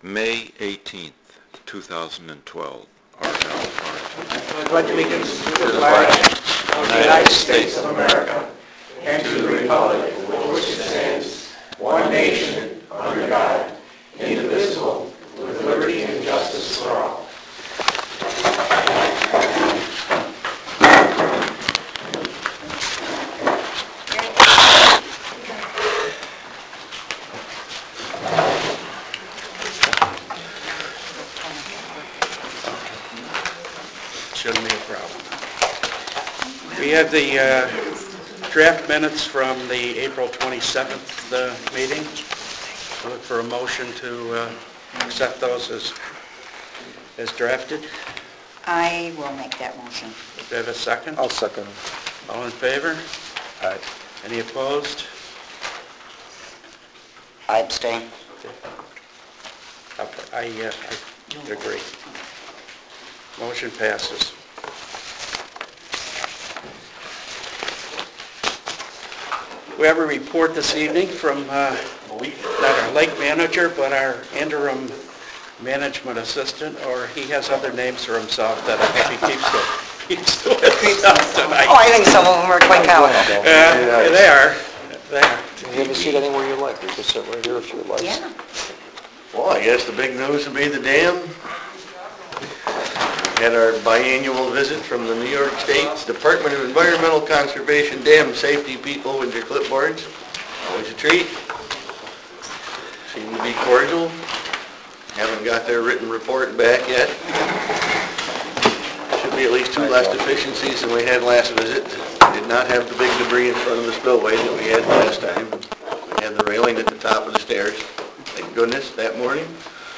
May 18th, 2012. Our now part. Pledge allegiance to the flag of the United States of America and to the republic for which it stands, one nation, under God, indivisible, with liberty and justice for all. Shouldn't be a problem. We have the draft minutes from the April 27th meeting. I look for a motion to accept those as drafted. I will make that motion. Do we have a second? I'll second. All in favor? Aye. Any opposed? I abstain. I agree. Motion passes. We have a report this evening from not our lake manager, but our interim management assistant, or he has other names for himself that I hope he keeps to himself tonight. Oh, I think some of them are quite comical. They are. You have a seat anywhere you like. You can sit right here if you like. Yeah. Well, I guess the big news would be the dam. Had our biannual visit from the New York State's Department of Environmental Conservation dam safety people with their clipboards. Always a treat. Seem to be cordial. Haven't got their written report back yet. Should be at least 2 less deficiencies than we had last visit. Did not have the big debris in front of the spillway that we had last time. We had the railing at the top of the stairs. Thank goodness, that morning.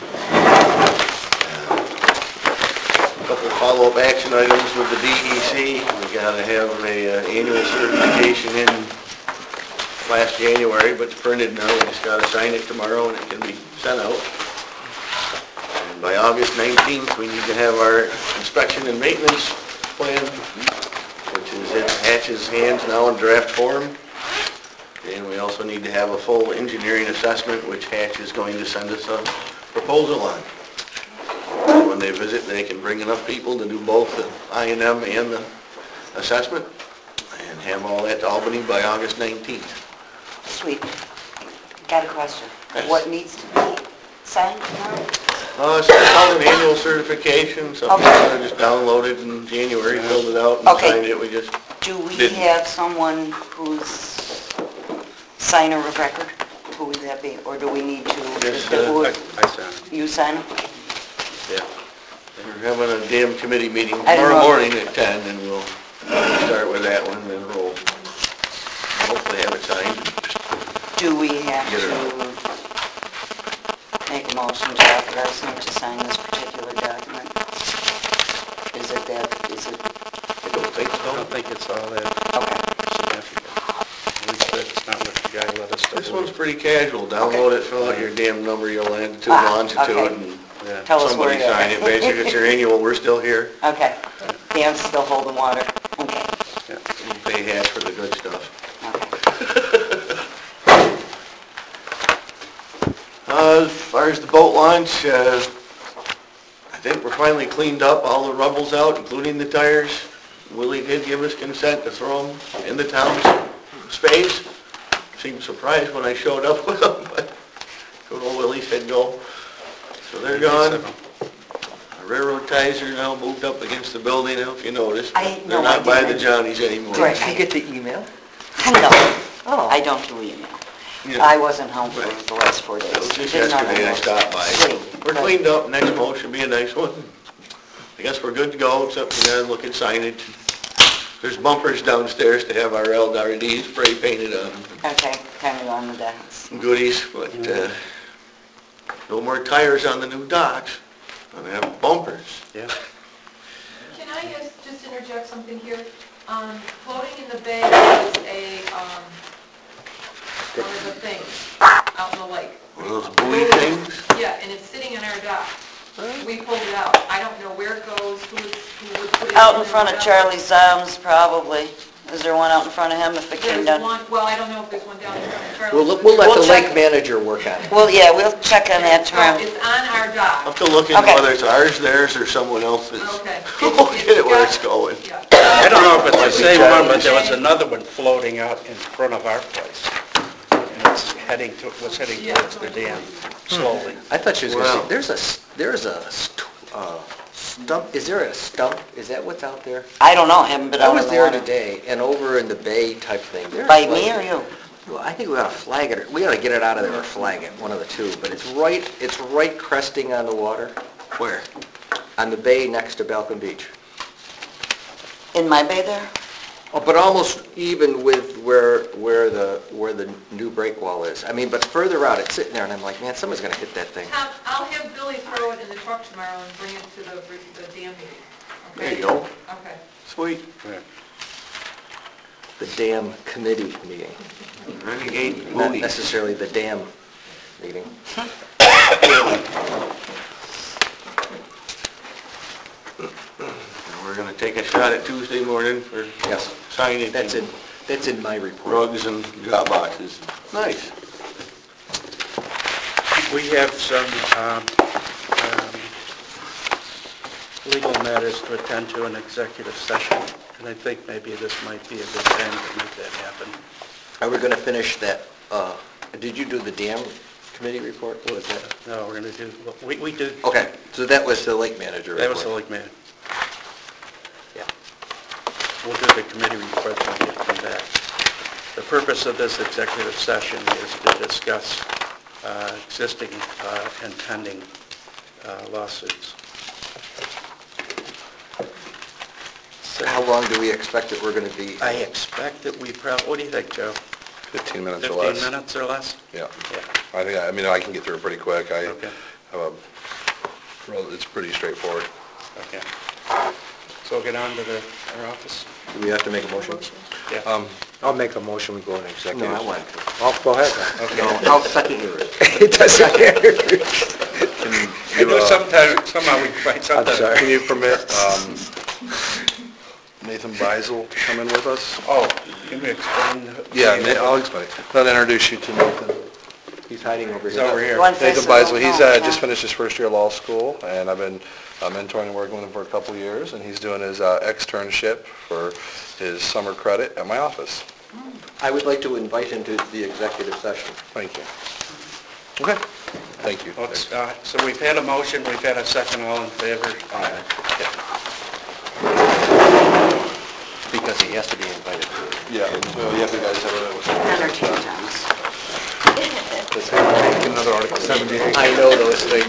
Couple follow-up action items with the DEC. We got to have a annual certification in last January, but it's printed now. We just got to sign it tomorrow and it can be sent out. And by August 19th, we need to have our inspection and maintenance plan, which is in Hatch's hands now in draft form. And we also need to have a full engineering assessment, which Hatch is going to send us a proposal on. When they visit, they can bring enough people to do both the I&M and the assessment and have all that to Albany by August 19th. Sweet. Got a question. Yes. What needs to be signed tomorrow? It's called an annual certification, something I just downloaded in January, filled it out and Okay. signed it. We just Do we didn't. have someone who's signer of record? Who would that be? Or do we need to? Just, I sent it. You sign it? Yeah. We're having a dam committee meeting I don't tomorrow know. morning at 10 and we'll start with that one and we'll hopefully have it signed. Do we have Get it to make a motion to authorize him to sign this particular document? Is it that, I don't think I so. don't think it's all that okay. significant. At least that's not what the guy let us do. This one's pretty casual. Download it, fill out your damn number, you'll add to Ah, longitude okay. and Yeah. Tell us where somebody you're sign it. Basically, it's your annual, we're still here. Okay. Dam's still holding water. Okay. Yeah. We pay Hatch for the good stuff. Okay. As far as the boat launch, I think we're finally cleaned up, all the rubble's out, including the tires. Willie did give us consent to throw them in the town's space. Seemed surprised when I showed up with them, but good old Willie said go. So they're gone. Our railroad ties are now moved up against the building, if you noticed. They're not by the Johnnies anymore. Right. Did you get the email? No, Oh. I don't do email. Yeah. I wasn't home for the last 4 days. That was just Didn't know yesterday I that. stopped by. Sweet. We're cleaned up, next mow should be a nice one. I guess we're good to go, except we gotta look at signage. There's bumpers downstairs to have our LRD spray painted on them. Okay, kind of on the decks. Some goodies, but no more tires on the new docks. Gonna have bumpers. Yeah. Can I just interject something here? Floating in the bay is one of the things out in the lake. One of those buoy things. Yeah, and it's sitting on our dock. We pulled it out. I don't know where it goes, who would put it in. Out in front of Charlie Zom's, probably. Is there one out in front of him if it came There's down? one, well, I don't know if there's one down in front of Charlie's. We'll let the We'll check. lake manager work on it. Well, yeah, we'll check on that No, tomorrow. it's on our I'll dock. have to look into Okay. whether it's ours, theirs, or someone else's. Okay. We'll get it where it's going. Yeah. I don't know if it's the same one, but there was Okay. another one floating out in front of our place. And it's heading towards the dam slowly. I thought she was gonna Wow. say, there's a stump, is there a stump? Is that what's out there? I don't know, haven't been I out was in the there water. today, and over in the bay type thing. there's By like- me or you? Well, I think we ought to flag it, we ought to get it out of there or flag it, one of the two. But it's right cresting on the water. Where? On the bay next to Balcom Beach. In my bay there? Oh, but almost even with where the new break wall is. I mean, but further out, it's sitting there, and I'm like, man, someone's gonna hit that thing. Tom, I'll have Billy throw it in the truck tomorrow and bring it to the dam meeting. There Okay? you go. Okay. Sweet. The dam committee meeting, Renegade not Mooney. necessarily the dam meeting. We're gonna take a shot at Tuesday morning for Yes, signage. that's in my report. Rugs and drop boxes. Nice. We have some legal matters to attend to in executive session, and I think maybe this might be a good time to make that happen. Are we gonna finish that, did you do the dam committee report? What was that? No, we're going to do, we do, Okay, so that was the lake manager report. that was the lake man. Yeah. We'll do the committee report when we come back. The purpose of this executive session is to discuss existing and pending lawsuits. So How long do we expect that we're gonna be? I expect that we probably, what do you think, Joe? 15 minutes or less. 15 minutes or less? Yeah. Yeah. I mean, I can get through it pretty quick. Okay. It's pretty straightforward. Okay. So we'll get on to our office? Do we have to make a motion? Yeah. I'll make a motion, we go in executive. No, I want to. Oh, go ahead. No, I'll second yours. It doesn't matter. I know somehow we find something. sorry. Can you permit Nathan Beisel to come in with us? Oh, can we explain? Yeah, I'll explain. I'll introduce you to Nathan. He's hiding over He's here. over here. You want to Nathan face the Beisel, he's room? just finished his first year of law school, and I've been mentoring and working with him for a couple of years, and he's doing his externship for his summer credit at my office. I would like to invite him to the executive session. Thank you. Okay. Thank you. Let's, so we've had a motion, we've had a second, all in favor? Because he has to be invited to it. Yeah, well, you guys have it. Entertain Thomas. Let's take another article, 78. I know those things.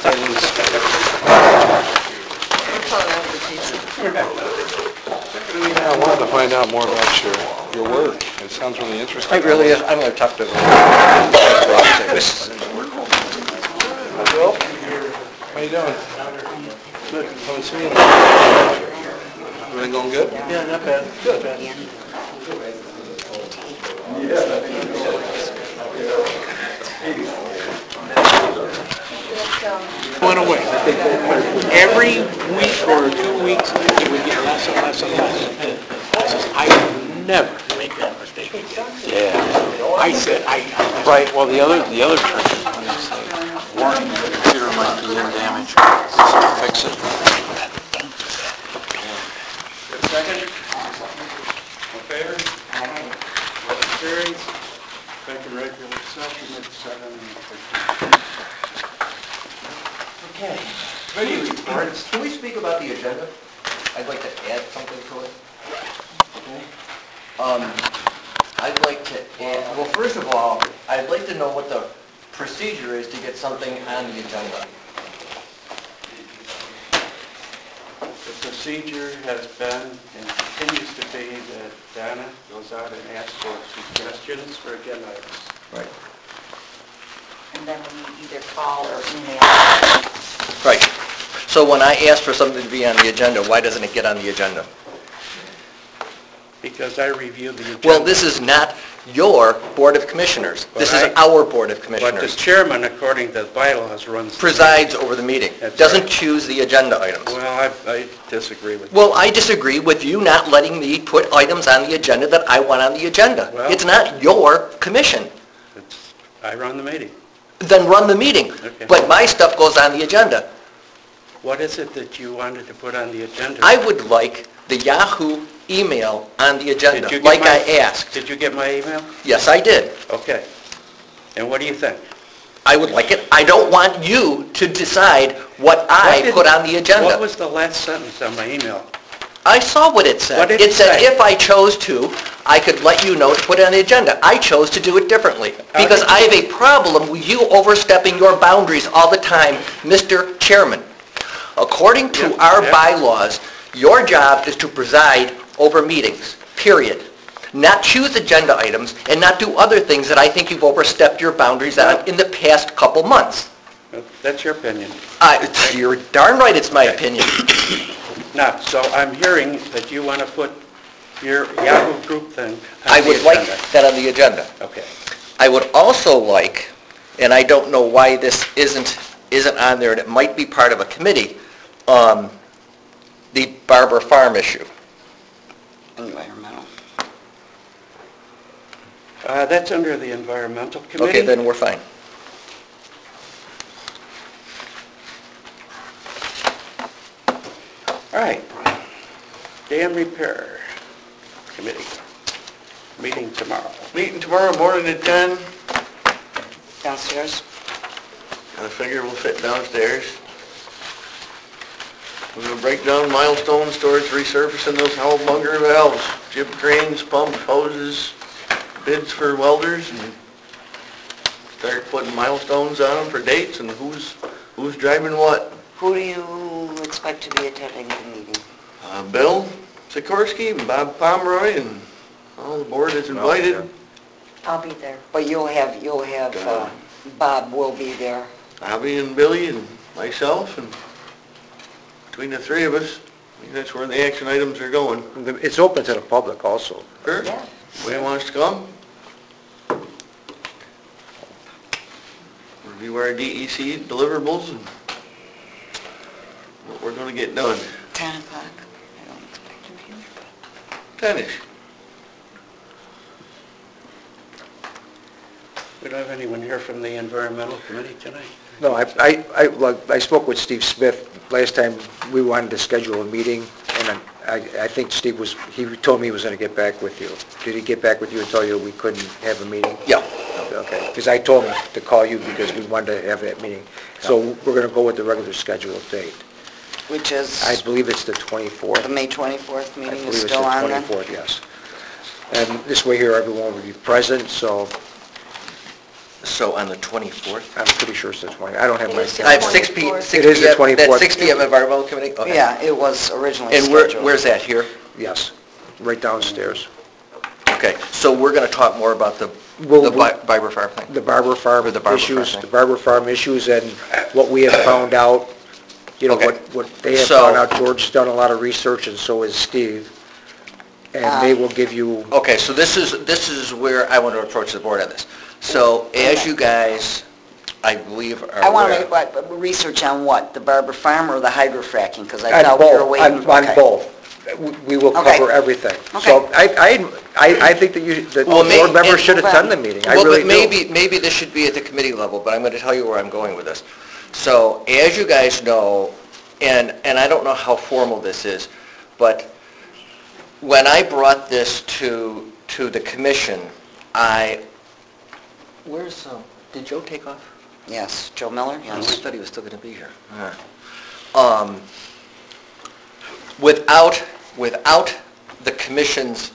Yeah, I wanted to find out more about your work. It sounds really interesting. It really is, I'm going to talk to him. Bill, how you doing? Good. Haven't seen you. Everything going good? Yeah, not bad. Good. Went away. Every week or 2 weeks, it would get less and less and less. I would never make that mistake again. Yeah. I said, Right, well, the other trick is when they say, warning, the computer might be in damage, fix it. second? In favor? Motion carries. Second regular session at 7:15. Okay. Committee reports. Can we speak about the agenda? I'd like to add something to it. Okay. I'd like to add, well, first of all, I'd like to know what the procedure is to get something on the agenda. The procedure has been and continues to be that Donna goes out and asks for suggestions for agenda items. Right. And then we either call or email. Right. So when I ask for something to be on the agenda, why doesn't it get on the agenda? Because I review the agenda. Well, this is not your Board of Commissioners. This is But our Board of But the Commissioners. chairman, according to the bylaws, runs... the Presides over the meeting, That's doesn't right. choose the agenda items. meeting. Well, I disagree with you. Well, I disagree with you not letting me put items on the agenda that I want on the agenda. Well- It's not your commission. I run the meeting. Then run the meeting. Okay. But my stuff goes on the agenda. What is it that you wanted to put on the agenda? I would like the Yahoo email on the Did agenda, you get like my- I asked. Did you get my email? Yes, I did. Okay. And what do you think? I would like it. I don't want you to decide what I did- put on the What agenda. was the last sentence on my email? I saw what it said. What did It it said say? if I chose to, I could let you know to put it on the agenda. I chose to do it differently because I have a problem with you overstepping your boundaries all the time, Mr. Chairman. According to Yeah, our yeah. bylaws, your job is to preside over meetings, period. Not choose agenda items and not do other things that I think you've overstepped your boundaries on in the past couple months. That's your opinion. You're darn right it's my opinion. Now, so I'm hearing that you want to put your Yahoo group thing on I the would like agenda. that on the agenda. Okay. I would also like, and I don't know why this isn't on there, and it might be part of a committee, the Barber Farm issue. Environmental. That's under the environmental committee. Okay, then we're fine. All right. Dam repair committee, meeting tomorrow. Meeting tomorrow morning at 10. Downstairs? I figure we'll fit downstairs. We're gonna break down milestones towards resurfacing those Howell-Bunger valves, jib cranes, pumps, hoses, bids for welders, and start putting milestones on them for dates and who's driving what. Who do you expect to be attending the meeting? Bill Sikorsky and Bob Pomeroy and all the board is invited. I'll be there. But you'll have, Bob will be there. Bobby and Billy and myself, and between the three of us, I think that's where the action items are going. It's open to the public also. Sure. Yeah. Anybody wants to come? Review our DEC deliverables and what we're gonna get done. 10 o'clock. I don't expect to be here. 10-ish. We don't have anyone here from the environmental committee tonight. No, I spoke with Steve Smith last time. We wanted to schedule a meeting, and I think Steve he told me he was going to get back with you. Did he get back with you and tell you we couldn't have a meeting? Yeah. Okay, because I told him to call you because we wanted to have that meeting. So we're going to go with the regular scheduled date. Which is, I believe it's the 24th. the May 24th I meeting believe is it's still the on then? 24th, yes. And this way here, everyone will be present, so So on the 24th? I'm pretty sure it's the 20th. I don't have my... I have 6 p.m. It is the 24th. That's 6 p.m. environmental committee? Okay. Yeah, it was originally And scheduled. where's that, here? Yes, right downstairs. Okay, so we're going to talk more about the We'll- Barber Farm thing? The Barber Farm Or the Barber Farm issues, thing. the Barber Farm issues and what we have found out, Okay. what they have So- found out. George's done a lot of research and so has Steve. And they will give you, Okay, so this is where I want to approach the board on this. So as you guys, I believe, are I want to aware... make research on what? The Barber Farm or the hydrofracking? Because I on thought we were both, waiting. on okay. both. We will Okay. cover everything. Okay. So I think that the Well, board members and- should attend the meeting. I Well, really but do. maybe this should be at the committee level, but I'm going to tell you where I'm going with this. So as you guys know, and I don't know how formal this is, but when I brought this to the commission, did Joe take off? Yes, Joe Miller, I yes. thought he was still going to be here. Without the commission's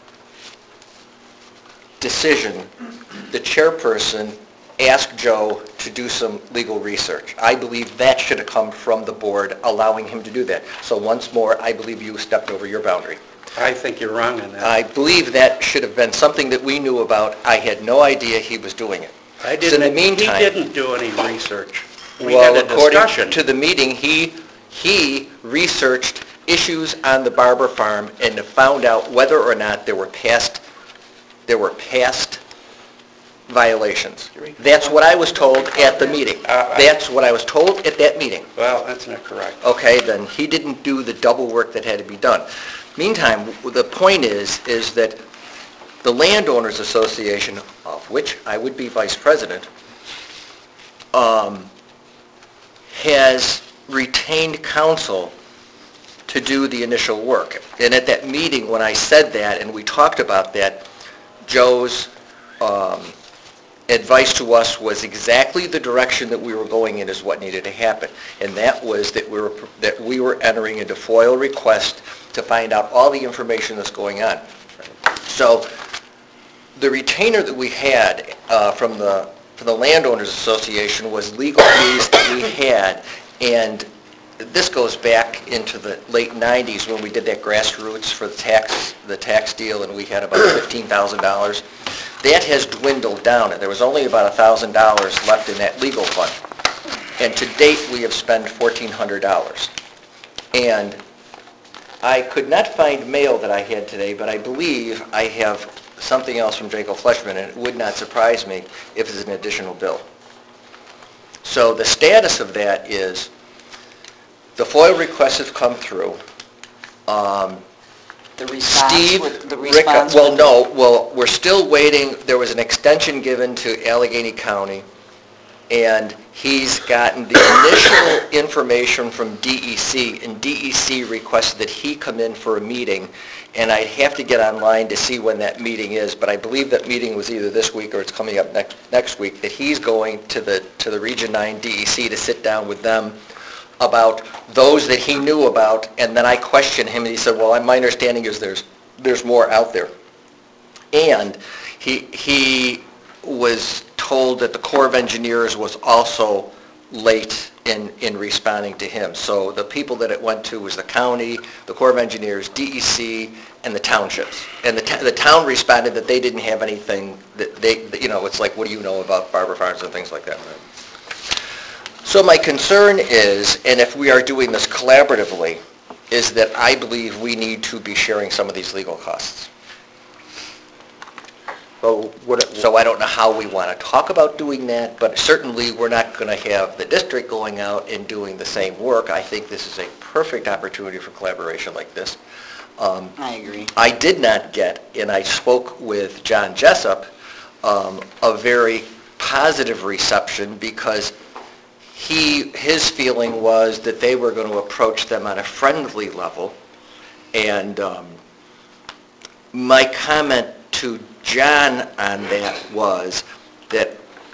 decision, the chairperson asked Joe to do some legal research. I believe that should have come from the board, allowing him to do that. So once more, I believe you stepped over your boundary. I think you're wrong on that. I believe that should have been something that we knew about. I had no idea he was doing it. I So in the didn't, meantime... he didn't do any research. We had Well, a discussion. according to the meeting, he researched issues on the Barber Farm and found out whether or not there were past there were past violations. That's what I was told at the meeting. That's what I was told at that meeting. Well, that's not correct. Okay, then he didn't do the double work that had to be done. Meantime, the point is that the Landowners Association, of which I would be vice president, has retained counsel to do the initial work. And at that meeting, when I said that, and we talked about that, Joe's advice to us was exactly the direction that we were going in is what needed to happen. And that was that we were entering into FOIL request to find out all the information that's going on. So the retainer that we had from the Landowners Association was legal fees that we had, and this goes back into the late 90s when we did that grassroots for the tax deal, and we had about $15,000. That has dwindled down, and there was only about $1,000 left in that legal fund. And to date, we have spent $1,400. And I could not find mail that I had today, but I believe I have something else from Jacob Fleshman, and it would not surprise me if it's an additional bill. So the status of that is the FOIL requests have come through. The response Steve with, the Ricka, response well, with- no, we're still waiting. There was an extension given to Allegheny County, and he's gotten the initial information from DEC, and DEC requested that he come in for a meeting, and I'd have to get online to see when that meeting is, but I believe that meeting was either this week or it's coming up next week, that he's going to the Region 9 DEC to sit down with them about those that he knew about, and then I questioned him, and he said, well, my understanding is there's more out there. And he was told that the Corps of Engineers was also late in responding to him. So the people that it went to was the county, the Corps of Engineers, DEC, and the townships. And the town responded that they didn't have anything, that it's like, what do you know about Barber Farms and things like that. So my concern is, and if we are doing this collaboratively, is that I believe we need to be sharing some of these legal costs. So I don't know how we want to talk about doing that, but certainly we're not going to have the district going out and doing the same work. I think this is a perfect opportunity for collaboration like this. I agree. I did not get, and I spoke with John Jessup, a very positive reception, because his feeling was that they were going to approach them on a friendly level. And my comment to John on that was that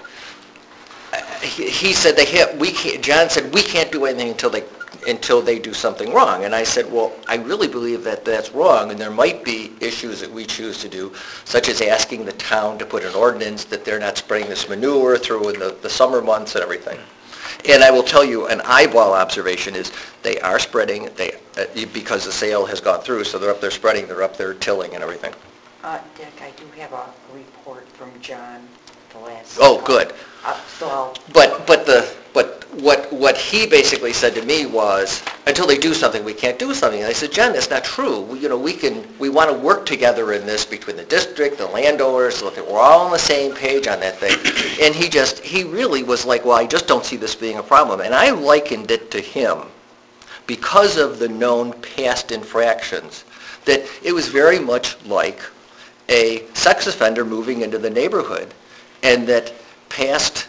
he said John said we can't do anything until they do something wrong. And I said, well, I really believe that that's wrong, and there might be issues that we choose to do, such as asking the town to put an ordinance that they're not spraying this manure through in the summer months and everything. And I will tell you, an eyeball observation is they are spreading, because the sale has gone through, so they're up there spreading, they're up there tilling and everything. Dick, I do have a report from John, the last... Oh, good. So I'll... But what he basically said to me was, until they do something, we can't do something. And I said, John, that's not true. We want to work together in this between the district, the landowners, so that we're all on the same page on that thing. And he really was like, well, I just don't see this being a problem. And I likened it to him, because of the known past infractions, that it was very much like a sex offender moving into the neighborhood, and that past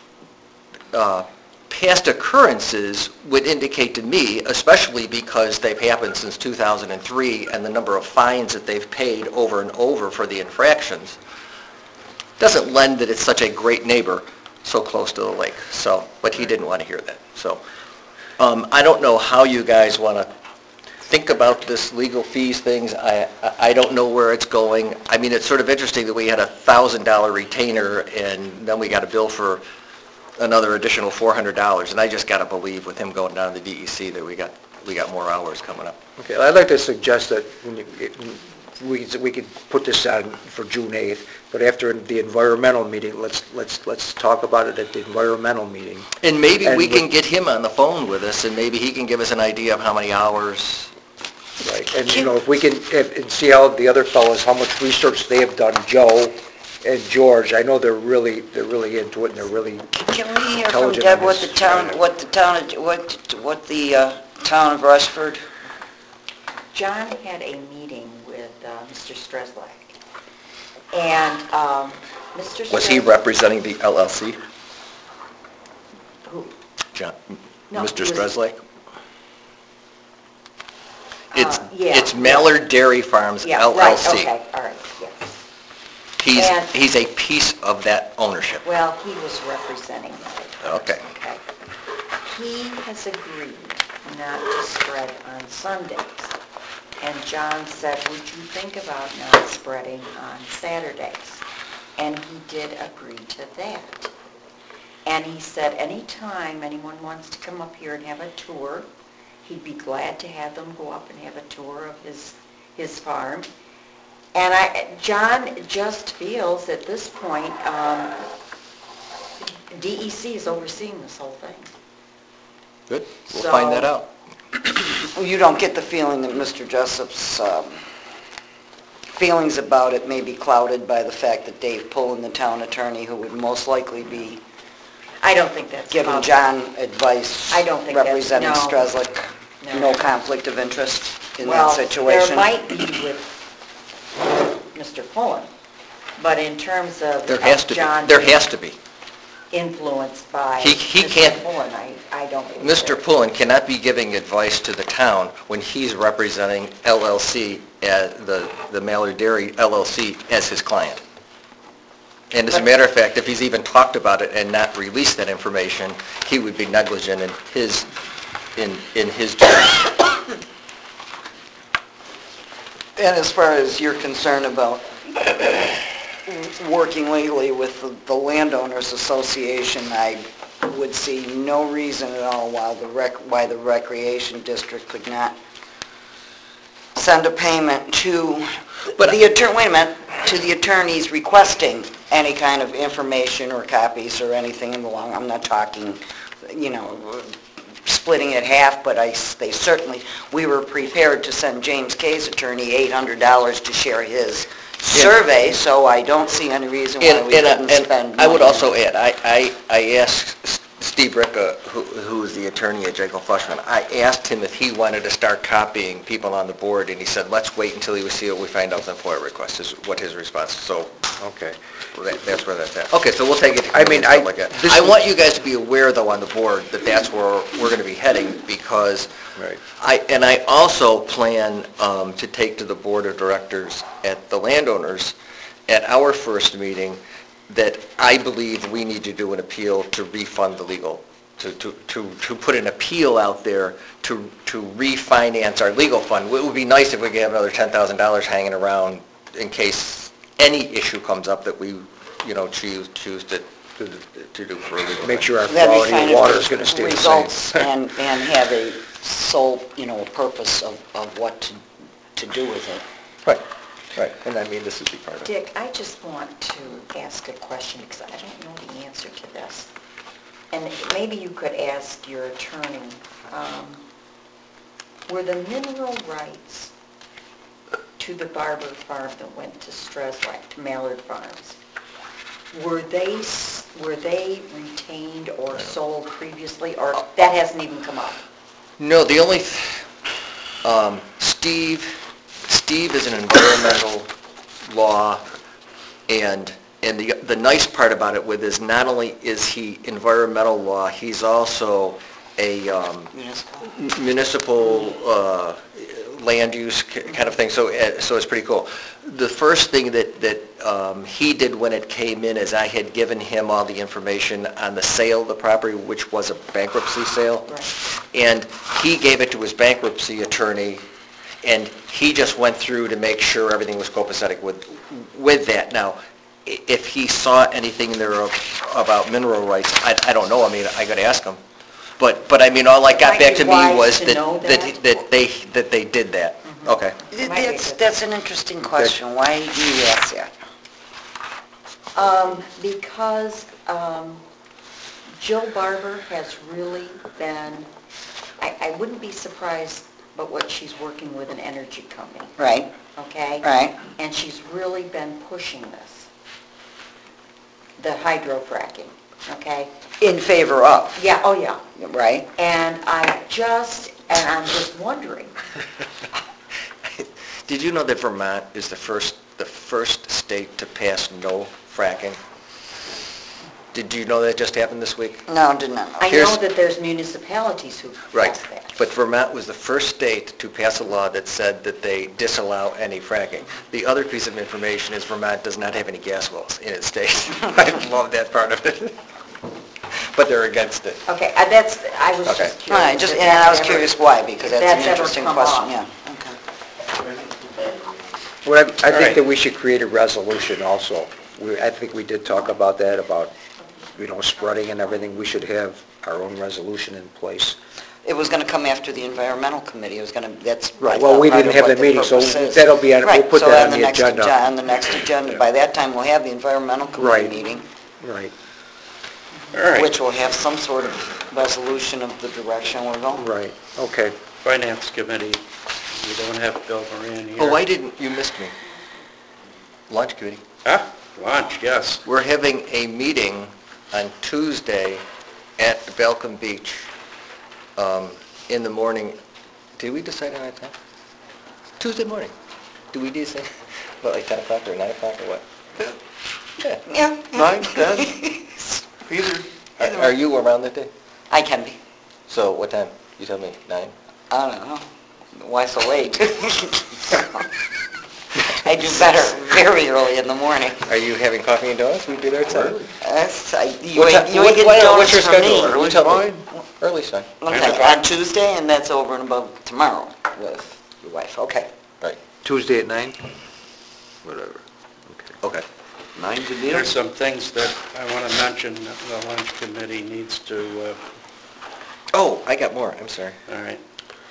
occurrences would indicate to me, especially because they've happened since 2003, and the number of fines that they've paid over and over for the infractions, doesn't lend that it's such a great neighbor so close to the lake. So, but he didn't want to hear that. So, I don't know how you guys want to think about this legal fees things. I don't know where it's going. I mean, it's sort of interesting that we had a $1,000 retainer, and then we got a bill for another additional $400, and I just got to believe with him going down to the DEC that we got more hours coming up. Okay, I'd like to suggest that we could put this on for June 8th, but after the environmental meeting, let's talk about it at the environmental meeting. And maybe we can get him on the phone with us, and maybe he can give us an idea of how many hours. Right. And, you know, if we can, and see how the other fellows, how much research they have done, Joe and George, I know they're really into it, and they're really, Can we hear from Intelligent Deb on what this. the town of Rushford? John had a meeting with Mr. Streslak, and Mr. Streslak... Was he representing the LLC? Who? John, No, Mr. he was- Streslak? It's, yeah, it's Mallard Dairy Farms Yeah, right, LLC. okay, all right, yes. And- He's a piece of that ownership. Well, he was representing that. Okay. Okay. He has agreed not to spread on Sundays. And John said, would you think about not spreading on Saturdays? And he did agree to that. And he said, anytime anyone wants to come up here and have a tour, he'd be glad to have them go up and have a tour of his farm. And John just feels at this point, DEC is overseeing this whole thing. Good, we'll find that So- out. Well, you don't get the feeling that Mr. Jessup's feelings about it may be clouded by the fact that Dave Pullen, the town attorney, who would most likely be I don't think that's giving possible. John advice, I don't think that's- representing no. Strzelik, No. no conflict of interest in that Well, situation? there might be with Mr. Pullen, but in terms of There has to be, John there being has to be. influenced by He Mr. can't- Pullen, I don't believe Mr. that. Pullen cannot be giving advice to the town when he's representing LLC, the Mallard Dairy LLC, as his client. And as a matter of fact, if he's even talked about it and not released that information, he would be negligent in his duties. And as far as you're concerned about working legally with the Landowners Association, I would see no reason at all why the Recreation District could not send a payment to the attorney, wait a minute, to the attorneys requesting any kind of information or copies or anything in the long, I'm not talking, you know, splitting it half, but they certainly, we were prepared to send James Kay's attorney $800 to share his survey, so I don't see any reason why we couldn't spend And I would money. also add, I asked Steve Ricka, who is the attorney at Jekyll Flushman, I asked him if he wanted to start copying people on the board, and he said, let's wait until we see what we find out the FOIA request, is what his response is. So okay. that's where that's at. Okay, so we'll take it to I mean, committee and stuff like that. this I is- want you guys to be aware, though, on the board, that that's where we're going to be heading, because Right. I also plan to take to the board of directors at the landowners at our first meeting that I believe we need to do an appeal to refund the legal, to put an appeal out there to refinance our legal fund. It would be nice if we could have another $10,000 hanging around in case any issue comes up that we, you know, choose to do for a legal. Make sure our That'd be quality kind of of water is going to stay the results same. and have a sole, you know, purpose of what to do with it. Right, and I mean, this would be part of it. Dick, I just want to ask a question, because I don't know the answer to this. And maybe you could ask your attorney, were the mineral rights to the Barber farm that went to Streslak, to Mallard Farms, were they retained or sold previously, or that hasn't even come up? No, the only, Steve is an environmental law, and the nice part about it with is not only is he environmental law, he's also a municipal land use kind of thing, so it's pretty cool. The first thing that he did when it came in is I had given him all the information on the sale of the property, which was a bankruptcy sale. Right. And he gave it to his bankruptcy attorney, and he just went through to make sure everything was copacetic with that. Now, if he saw anything in there about mineral rights, I don't know, I mean, I gotta ask him. But I mean, all I got Might back be to me wise was to know that they did that. Okay. That's an interesting question. Why do you ask that? Because Joe Barber has really been, I wouldn't be surprised but what she's working with an energy company, Right, okay? right. And she's really been pushing this, the hydro fracking, okay? In favor of, Yeah, oh yeah. right? And I'm just wondering, Did you know that Vermont is the first state to pass no fracking? Did you know that just happened this week? No, did not know. I Here's- know that there's municipalities who Right, pass that. but Vermont was the first state to pass a law that said that they disallow any fracking. The other piece of information is Vermont does not have any gas wells in its state. I love that part of it. But they're against it. Okay, I was Okay. just All right, curious. and I was curious why, because if that's an that's ever interesting come question, up. yeah. Well, I All think right. that we should create a resolution also. I think we did talk about that, about, spreading and everything. We should have our own resolution in place. It was going to come after the environmental committee, it was going to, that's. I Right, well, thought we part didn't of have what the meeting, so purpose is. that'll be on- we'll Right, put so that on the the next agenda. On the next agenda, by that time, we'll have the environmental committee Right. meeting, Right, All right, which will have some sort of resolution of the direction we're going. right, okay. Finance Committee, we don't have Bill Moran here. Oh, why didn't, you missed me. Lunch committee. Huh? Lunch, yes. We're having a meeting on Tuesday at Balcom Beach in the morning. Did we decide on that time? Tuesday morning. Do we decide, what, like 10 o'clock or 9 o'clock or what? Yeah. Yeah. 9, 10, either. Are you around that day? I can be. So what time? You tell me, 9? I don't know. Why so late? I do better very early in the morning. Are you having coffee and donuts? We'd be there at 7. You ain't getting What's your donuts from me. schedule? You tell me. Early's fine. Okay, on Tuesday, and that's over and above tomorrow with your wife, okay. Right. Tuesday at 9? Whatever. Okay. 9 to deal? There's some things that I want to mention that the lunch committee needs to, Oh, I got more. I'm sorry. all right.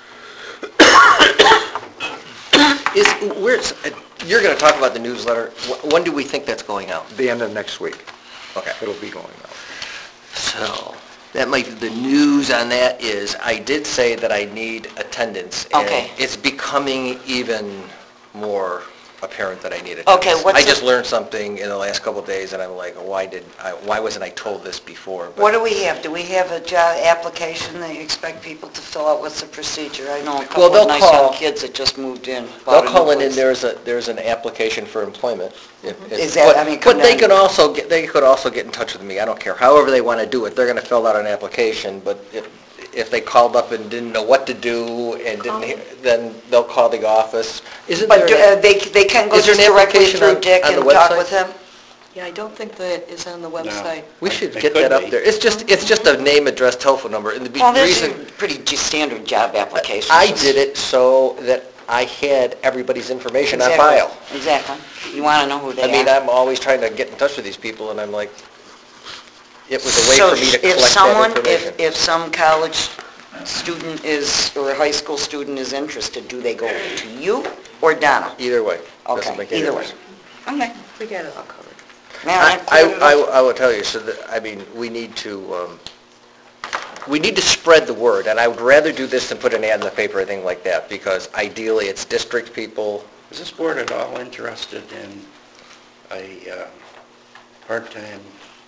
You're going to talk about the newsletter. When do we think that's going out? The end of next week, Okay. it'll be going out. So, that might, the news on that is, I did say that I need attendance. Okay. And it's becoming even more apparent that I need attendance. Okay, what's I just the- learned something in the last couple of days, and I'm like, why wasn't I told this before? But- What do we have? Do we have a job application that you expect people to fill out? What's the procedure? I know a Well, couple they'll of nice call- young kids that just moved in. They'll bought a new call it in, place. there's an application for employment. Is that- I mean, But they come could also get in touch with me, I don't care, however they want to do it, they're going to fill out an application, but if they called up and didn't know what to do and didn't hear, then they'll call the office. Isn't But there, they can go Is there just an directly application through on- Dick on the and talk website? with him? Yeah, I don't think that is on the website. we should It get could that up be. there. It's just a name, address, telephone number, and the Well, there's reason, pretty standard job applications. I did it so that I had everybody's information on Exactly. file. Exactly. You want to know who they I are. mean, I'm always trying to get in touch with these people, and I'm like, it was a way So for me to if collect that someone, information. if some college student is, or a high school student is interested, do they go to you or Donna? Either way. Doesn't Okay, make any either way. difference. Okay. We got it all covered. Now, I, that cleared it up. I will tell you, so that, I mean, we need to spread the word, and I would rather do this than put an ad in the paper or anything like that, because ideally, it's district people. Is this board at all interested in a part-time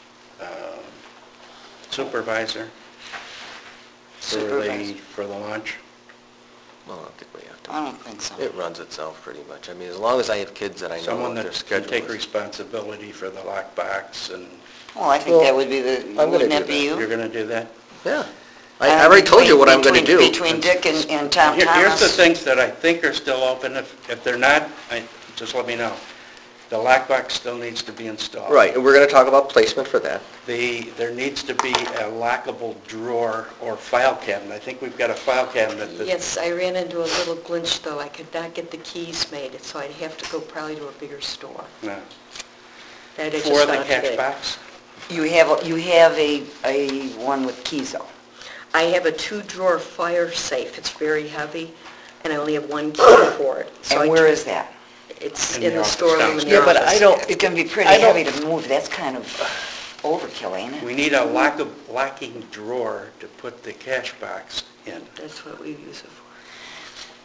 supervisor Supervisor. for the lunch? Well, I don't think we have to. I don't think so. It runs itself pretty much. I mean, as long as I have kids that I know Someone what their that can schedule take is. responsibility for the lockbox, and Well, I think Well, that would be the, I'm gonna wouldn't do that be you're you? going to do that? Yeah. I already told you what I'm going to do. Between Dick and Tom Here's the Thomas. things that I think are still open. If they're not, just let me know. The lockbox still needs to be installed. Right, and we're going to talk about placement for that. There needs to be a lockable drawer or file cabinet. I think we've got a file cabinet that... Yes, I ran into a little glitch, though. I could not get the keys made, so I'd have to go probably to a bigger store. No. That is For just the not catch today. box? You have a one with keys though. I have a 2-drawer fire safe. It's very heavy, and I only have one key for it. So And I where took- is that? It's In in the the office storeroom in the downstairs. office. Yeah, but I don't... It's going to be pretty I don't- heavy to move. That's kind of overkill, ain't it? We need a locking drawer to put the cash box in. That's what we use it for.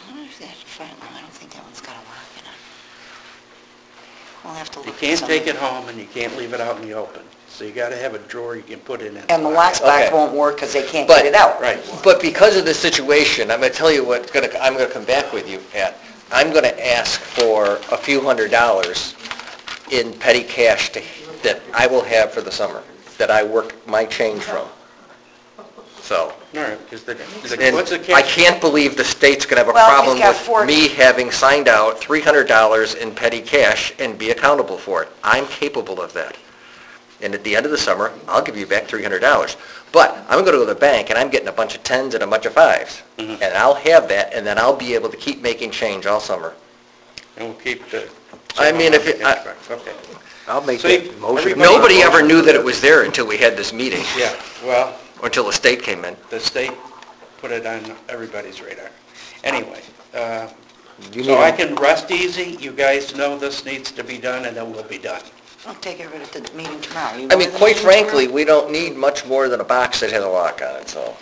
I don't think that one's got a lock in it. We'll have to look You at can't some take of it home and you can't leave it out in the open. So you gotta have a drawer you can put it in. And the locksbox Okay. won't work because they can't But- get it out. Right. But because of the situation, I'm going to tell you I'm going to come back with you, Pat. I'm going to ask for a few $100s in petty cash that I will have for the summer, that I work my change from. So, All right, because and what's the I cash? can't believe the state's going to have a Well, he's problem got with four- me having signed out $300 in petty cash and be accountable for it. I'm capable of that. And at the end of the summer, I'll give you back $300. But I'm going to go to the bank and I'm getting a bunch of 10s and a bunch of 5s. Mhm. And I'll have that, and then I'll be able to keep making change all summer. And we'll keep the... I mean, if it- Okay. I'll make See, that motion. everybody- Nobody ever knew that it was there until we had this meeting, Yeah, well, or until the state came in. the state put it on everybody's radar. Anyway, You so need I a- can rest easy, you guys know this needs to be done, and it will be done. I'll take care of it at the meeting tomorrow. You I go mean, to the quite meeting frankly, tomorrow? we don't need much more than a box that has a lock on it, so.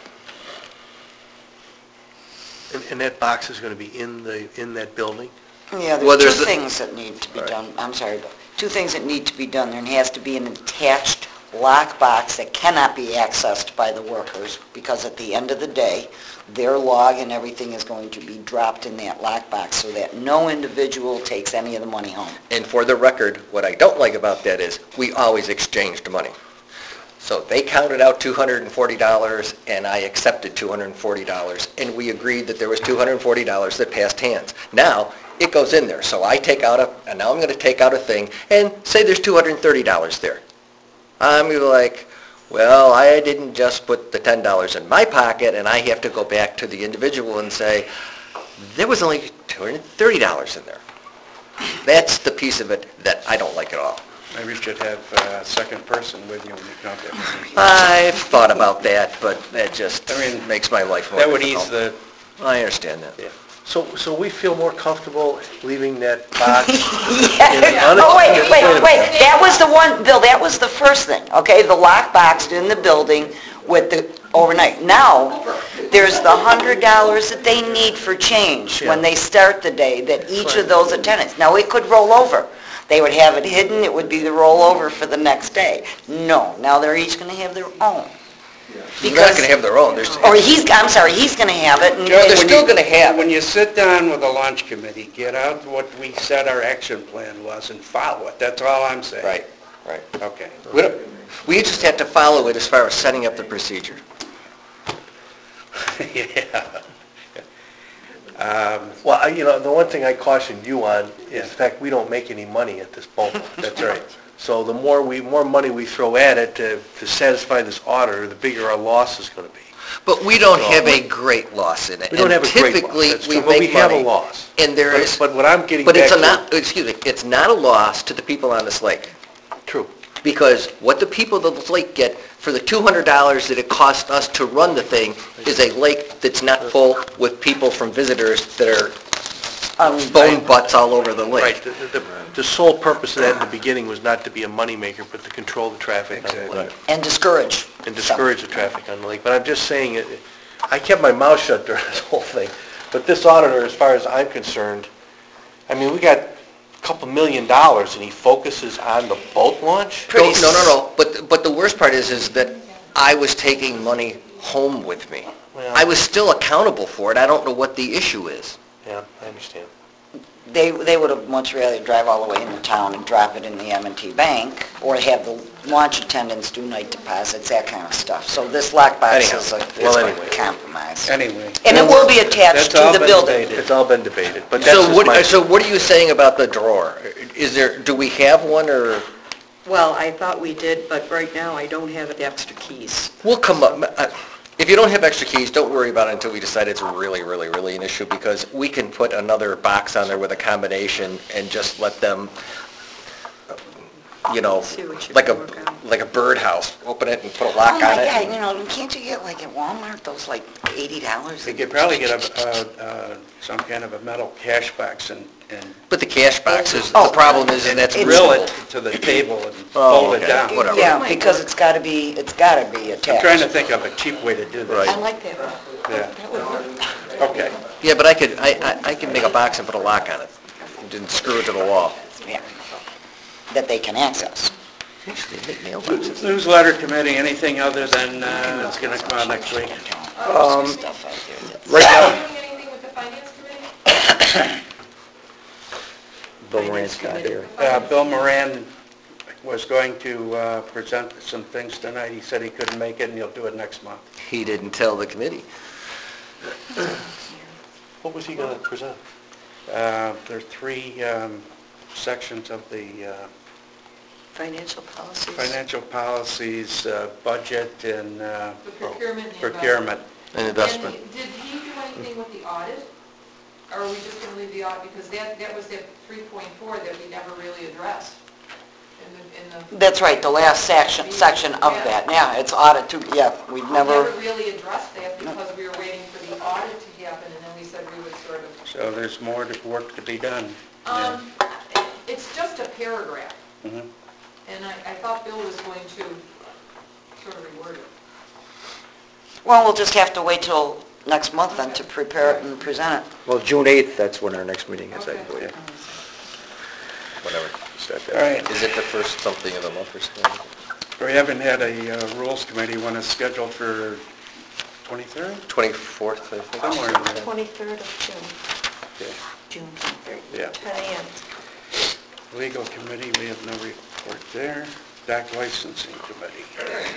And that box is going to be in that building? Yeah, Well, there's there's two the- things that need to be done. I'm sorry, but two things that need to be done. There has to be an attached lock box that cannot be accessed by the workers because at the end of the day, their log and everything is going to be dropped in that lock box so that no individual takes any of the money home. And for the record, what I don't like about that is, we always exchanged money. So they counted out $240, and I accepted $240, and we agreed that there was $240 that passed hands. Now, it goes in there, so I take out and now I'm going to take out a thing, and say there's $230 there. I'm going to be like, well, I didn't just put the $10 in my pocket, and I have to go back to the individual and say, there was only $230 in there. That's the piece of it that I don't like at all. Maybe you should have a second person with you when you count that. I've thought about that, but that just I mean, makes my life more That would ease difficult. the, I understand that. yeah. So we feel more comfortable leaving that box? Yeah. Oh, wait, that was the one, Bill, that was the first thing, okay? The lock box in the building with the overnight. Now, there's the $100 that they need for change when they start the day, that each of those attendants, now it could roll over. They would have it hidden, it would be the rollover for the next day. No, now they're each gonna have their own. They're not going to have their own. There's, Or he's gonna have it. and- they're still going to have When it. you sit down with the launch committee, get out what we said our action plan was and follow it. That's all I'm saying. Right, right. Okay. We just have to follow it as far as setting up the procedure. Yeah. Well, the one thing I cautioned you on is the fact we don't make any money at this moment. That's right. So the more money we throw at it to satisfy this auditor, the bigger our loss is going to be. But we don't have a great loss in it. We don't have a great loss, Typically, that's we true, but we make have a money. loss. And there But- is, But what I'm getting but back it's to... it's not a loss to the people on this lake. True. Because what the people of the lake get for the $200 that it costs us to run the thing is a lake that's not full with people from visitors that are bone butts all over the Right. lake. The sole purpose of that in the beginning was not to be a moneymaker, but to control the traffic on the lake. And discourage. And discourage the traffic on the lake. But I'm just saying, I kept my mouth shut during this whole thing. But this auditor, as far as I'm concerned, I mean, we got a couple $1 million and he focuses on the boat launch? No. But the worst part is that I was taking money home with me. Well- I was still accountable for it. I don't know what the issue is. Yeah, I understand. They would have much rather drive all the way into town and drop it in the M&T Bank, or have the launch attendants do night deposits, that kind of stuff. So this lockbox Anyhow, is well, a anyway. compromise. Anyway. And it will be attached That's all to the been building. debated. It's all been debated, but that's So just my... what are you saying about the drawer? Do we have one, or Well, I thought we did, but right now I don't have the extra keys. we'll come up, if you don't have extra keys, don't worry about it until we decide it's really, really, really an issue, because we can put another box on there with a combination and just let them, See what you like can work out. a birdhouse, open it and put a lock Oh on my it. God, can't you get like at Walmart, those like $80? They could probably get some kind of a metal cash box and But the cash box is, Oh. the problem is that that's drill drill it to the table and Oh, fold it okay, down. whatever. Yeah, because it's gotta be I'm trying to attached. think of a cheap way to do Right. that. I like that. Yeah. That would work. Okay. Yeah, but I can make a box and put a lock on it, and screw it to the wall. Yeah, that they can access. Actually, they make mailboxes. Newsletter committee, anything other than it's going to come out next week? Right now, Are you doing anything with the finance committee? Bill Moran's not here. Bill Moran was going to present some things tonight. He said he couldn't make it, and he'll do it next month. He didn't tell the committee. What was he going to present? There are three sections of the Financial policies. financial policies, budget, and The procurement and the procurement. An investment. And did he do anything with the audit? Or are we just going to leave the audit? Because that was that 3.4 that we never really addressed in the... That's right, the last section of that, yeah, it's audit too, yeah, we've We never, never really addressed that because we were waiting for the audit to happen, and then we said we would sort of... So there's more work to be done. It's just a paragraph, Mhm. and I thought Bill was going to sort of reword it. well, we'll just have to wait till next month then to prepare it and present it. Well, June 8th, that's when our next meeting is, I Okay. believe. Whatever. All right. Is it the first something of the month or something? We haven't had a rules committee one is scheduled for 23rd? 24th, I think. Somewhere in there. 23rd of June, Yeah. June 23rd, Yeah. 10 a.m. Legal committee, we have no report there. Doc licensing committee.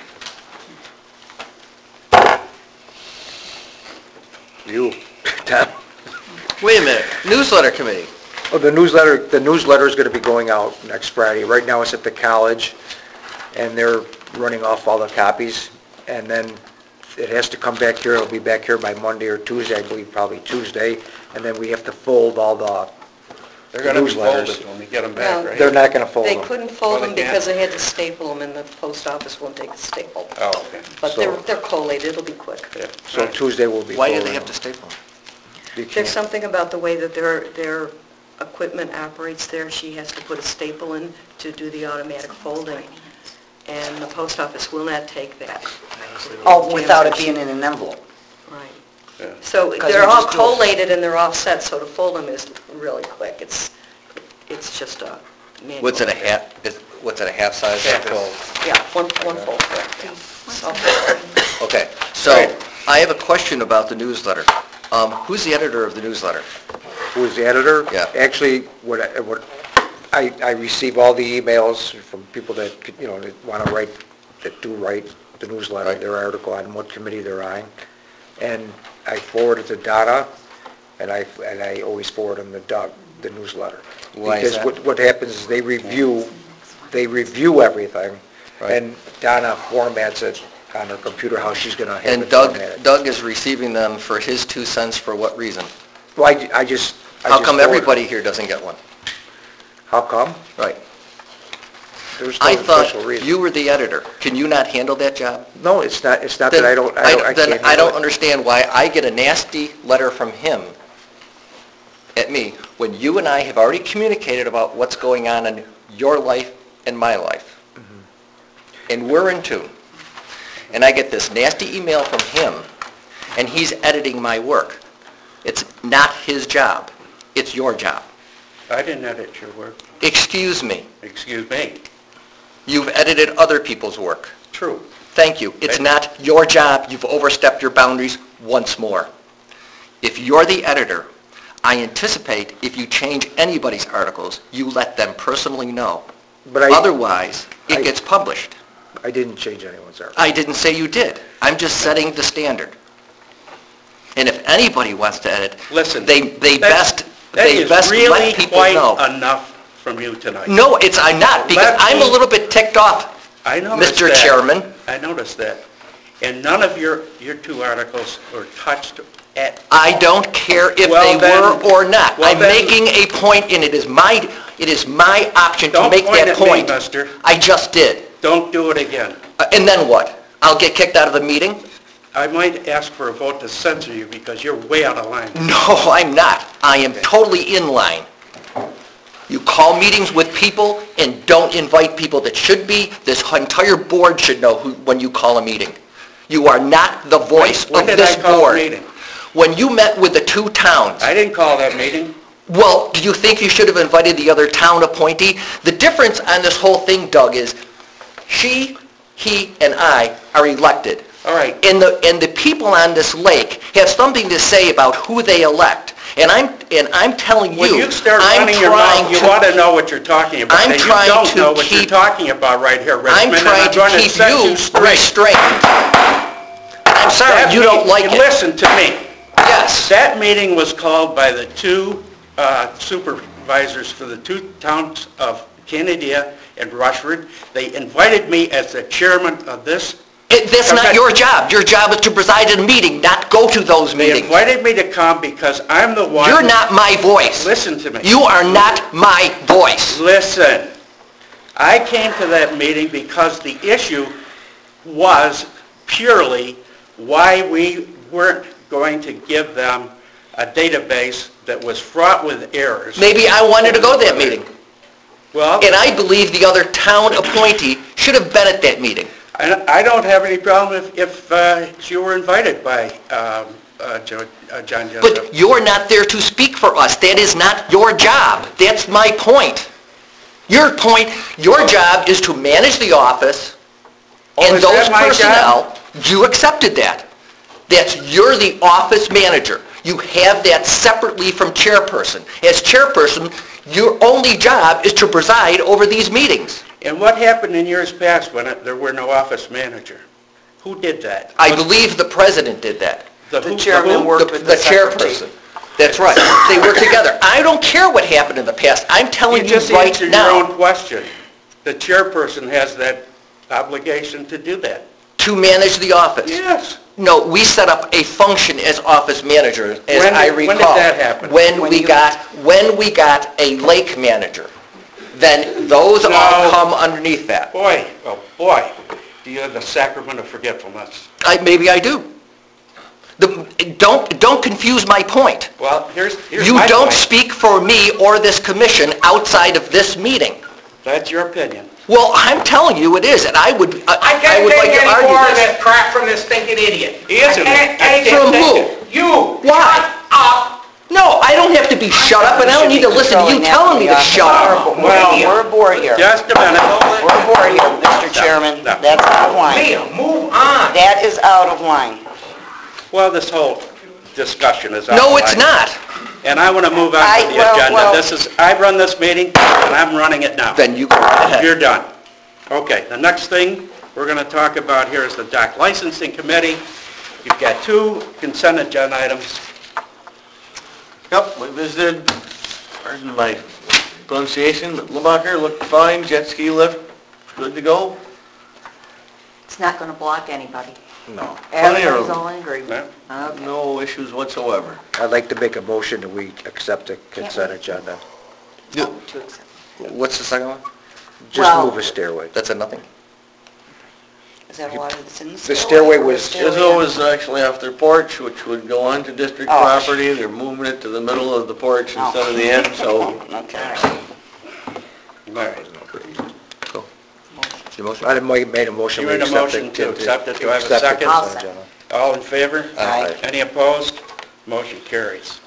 You, Tom? Wait a minute, newsletter committee. Oh, the newsletter is going to be going out next Friday. Right now it's at the college, and they're running off all the copies, and then it has to come back here. It'll be back here by Monday or Tuesday, I believe, probably Tuesday, and then we have to fold all the They're going to be newsletters. folded when we get them back, No. right? They're not going to fold They them. couldn't fold Well, them they can't. because they had to staple them, and the post office won't take a staple. Oh, okay. But So- they're collated, it'll be quick. Yeah. So Tuesday will be Why do folding they have them. to staple? You There's can't- something about the way that their equipment operates there. She has to put a staple in to do the automatic folding, and the post office will not take that. Oh, without it being in an envelope. Right. Yeah. So 'Cause they're we all just do it. collated and they're all set, so to fold them is really quick. It's just a manual. What's it, a half size? Half fold. Yeah, one fold. So- Okay, so I have a question about the newsletter. Who's the editor of the newsletter? Who is the editor? Yeah. Actually, I receive all the emails from people that, that want to write, that do write the newsletter, Right. their article on what committee they're on. And I forward it to Donna, and I always forward them to Doug, the newsletter. Why is Because that? what happens is they review everything, Right. and Donna formats it on her computer, how she's going to have And it formatted. Doug is receiving them for his 2 cents for what reason? Well, I just How come forward- everybody here doesn't get one? How come? Right. There's no I thought official reason. you were the editor. Can you not handle that job? No, it's not that Then I don't, I can't Then I handle don't it. understand why I get a nasty letter from him at me when you and I have already communicated about what's going on in your life and my life. And we're in tune. And I get this nasty email from him, and he's editing my work. It's not his job. It's your job. I didn't edit your work. Excuse me. Excuse me. You've edited other people's work. True. Thank you. It's not your job. You've overstepped your boundaries once more. If you're the editor, I anticipate if you change anybody's articles, you let them personally know. But Otherwise, it I- gets published. I didn't change anyone's article. I didn't say you did. I'm just setting the standard. And if anybody wants to edit, Listen, they best That is let really people quite know. enough from you tonight. No, I'm not, because Let I'm a me- little bit ticked off, I noticed Mr. that. Chairman. I noticed that. And none of your 2 articles were touched at... I don't care if Well, they then- were or not. well, I'm then- making a point, and it is my option to Don't make point that at me, point. mister. I just did. Don't do it again. And then what? I'll get kicked out of the meeting? I might ask for a vote to censor you because you're way out of line. No, I'm not. I am totally in line. You call meetings with people and don't invite people that should be. This entire board should know when you call a meeting. You are not the voice When of did this I call a board. meeting? when you met with the two towns. I didn't call that meeting. Well, do you think you should have invited the other town appointee? The difference on this whole thing, Doug, is he, and I are elected. All right. And the people on this lake have something to say about who they elect. And I'm telling you, When you start I'm running your mouth, trying you to... ought to know what you're talking about. I'm And you trying don't to know what you're keep- talking about right here, I'm Richmond, and trying I'm to going to keep set you you straight. restrained. I'm sorry, you don't like it. Listen to me. Yes. That meeting was called by the two supervisors for the two towns of Canandaigua and Rushford. They invited me as the chairman of this. That's not your job. Your job is to preside at a meeting, not go to those They meetings. invited me to come because I'm the one... You're not my voice. Listen to me. You are not my voice. Listen. I came to that meeting because the issue was purely why we weren't going to give them a database that was fraught with errors. Maybe I wanted to go to that meeting. Well, And I believe the other town appointee should have been at that meeting. I don't have any problem if you were invited by John Jessup. But you're not there to speak for us. That is not your job. That's my point. Your job is to manage the office, and is those that my personnel, you accepted that. You're the office manager. You have that separately from chairperson. As chairperson, your only job is to preside over these meetings. And what happened in years past when there were no office manager? Who did that? I believe the president did that. The chairman worked with The the secretary. chairperson. That's right. They work together. I don't care what happened in the past. I'm telling You you just right answered now. your own question. The chairperson has that obligation to do that. To manage the office. Yes. No, we set up a function as office manager, as I recall. When did that happen? When we got a lake manager. Then those all No. come underneath that. Boy, oh boy, do you have the sacrament of forgetfulness? Maybe I do. Don't confuse my point. Well, here's You my don't point. speak for me or this commission outside of this meeting. That's your opinion. Well, I'm telling you it is, and I would I like can't to take any argue more of this. this crap from this stinking idiot. He is I an can't idiot. take From it. who? You. Why? Shut up. No, I don't have to be shut up, and I don't need to listen to you telling me to shut up. We're bored here. Just a minute. We're bored here, Mr. Chairman. No. That's out of line. Leah, move on. That is out of line. Well, this whole discussion is out No, of it's line. not. And I want to move on to the agenda. I run this meeting, and I'm running it now. Then you go right ahead. You're done. Okay, the next thing we're going to talk about here is the dock licensing committee. You've got two consent agenda items. Yep, we visited, pardon my pronunciation, but Lubacher looked fine, jet ski lift, good to go. It's not going to block anybody. No. Plenty of Everybody's room. all in agreement. Okay. No issues whatsoever. I'd like to make a motion that we accept the consent agenda. To accept. What's the second one? Just Well- move a stairway. That's a nothing? Is that water that's in The stairway was, Izzo was actually off their porch, which would go onto district Oh. property. They're moving it to the middle of the porch Oh. instead of the end, so Okay. All right. Go. Your motion? I made a motion. You we made a accept motion to accept it. Do I have a accept the second? I'll consent second. agenda. All in favor? Aye. Any opposed? Motion carries.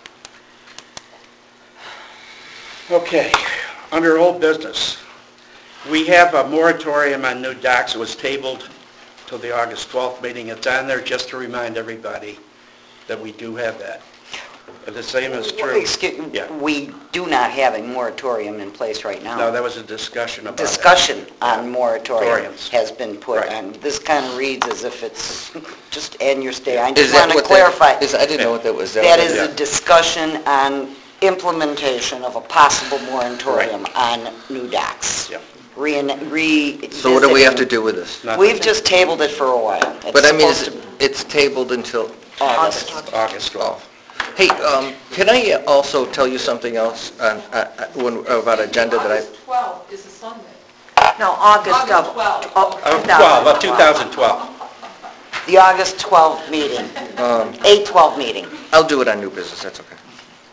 Okay, under old business, we have a moratorium on new docks. It was tabled till the August 12th meeting. It's on there just to remind everybody that we do have that. But the same is true. Yeah. We do not have a moratorium in place right now. No, that was a discussion about that. Discussion on moratorium Moratoriums. has been put Right. on. This kind of reads as if it's just end your stay. I Is just that want to what that clarify. is? I didn't know what that was. That what is that a discussion on implementation of a possible moratorium on new docks. Yep. So what do we have to do with this? Nothing. We've just tabled it for a while. It's But I mean, supposed it's tabled until... to- August. August 12th. Hey, can I also tell you something else about agenda that I... August 12th is a Sunday. No, August of... August 12th. Of 12, of 2012. The August 12th meeting, 8/12 meeting. I'll do it on new business, that's okay.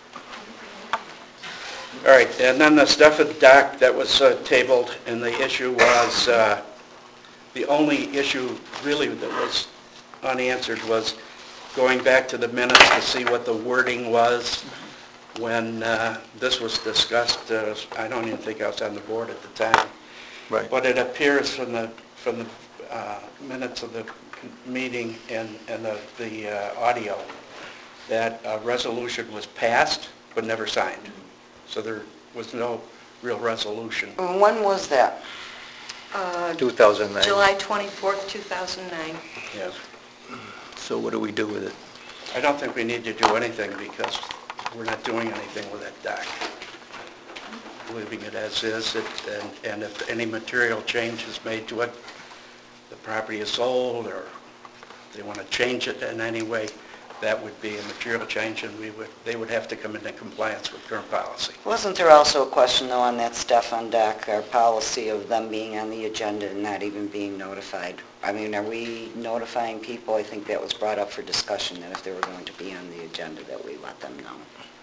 All right, and then the stuff at the dock that was tabled, and the issue was, the only issue really that was unanswered was going back to the minutes to see what the wording was when this was discussed. I don't even think I was on the board at the time. Right. But it appears from the minutes of the meeting and the audio that a resolution was passed but never signed. So there was no real resolution. When was that? 2009. July 24th, 2009. Yes. So what do we do with it? I don't think we need to do anything because we're not doing anything with that dock. Leaving it as is, and if any material change is made to it, the property is sold, or they want to change it in any way, that would be a material change, and they would have to come into compliance with current policy. Wasn't there also a question, though, on that Stefan dock, our policy of them being on the agenda and not even being notified? I mean, are we notifying people? I think that was brought up for discussion, that if they were going to be on the agenda, that we let them know.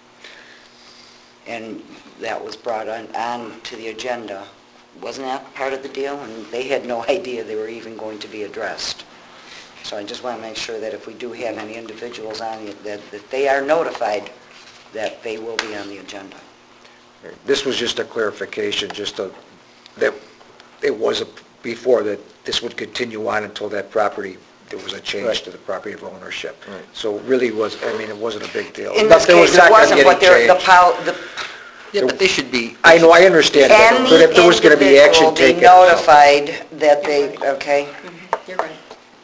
And that was brought on to the agenda. Wasn't that part of the deal? And they had no idea they were even going to be addressed. So I just want to make sure that if we do have any individuals on it, that they are notified that they will be on the agenda. This was just a clarification, that it was before that this would continue on until that property, there was a change Right. to the property of ownership. Right. So it really was, I mean, it wasn't a big deal. In this There was case, not it gonna wasn't, be but any change. Yeah, but they should be... I know, I understand that, but if there was going to be action Any taken... individual be notified that they, okay? You're right.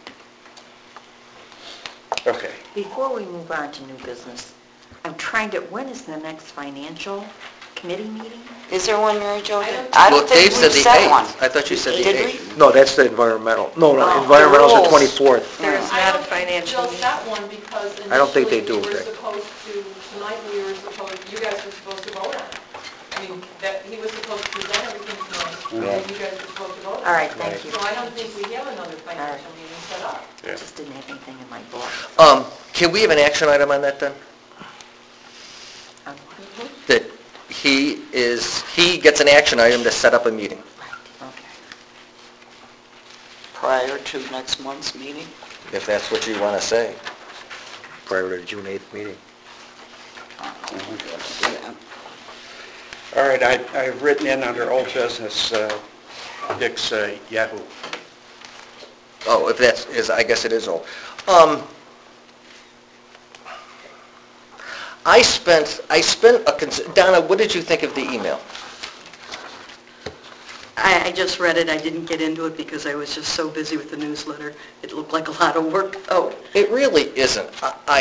Okay. Before we move on to new business, I'm trying to, when is the next financial committee meeting? Is there one, Mary Jo? I don't- I Well, don't think Dave said we've the set 8th. one. I thought you said the Did we? 8th. No, that's the environmental. No, Oh, environmental's the the rules. 24th. There is I not a don't think financial Jill meeting. set one because I don't think they initially do, we were Vic. supposed to, tonight we were supposed, you guys were supposed to vote on it. I mean, that, he was supposed to present everything tonight, and you guys were supposed to vote on it. All right, thank you. So I don't think we have another financial meeting set up. I just didn't have anything in my book. Can we have an action item on that then? That he gets an action item to set up a meeting. Okay. Prior to next month's meeting? If that's what you want to say. Prior to the June 8th meeting. Yeah. All right, I've written in under old business, Dick's Yahoo. Oh, if that's, I guess it is old. Donna, what did you think of the email? I just read it, I didn't get into it because I was just so busy with the newsletter. It looked like a lot of work. Oh, It really isn't.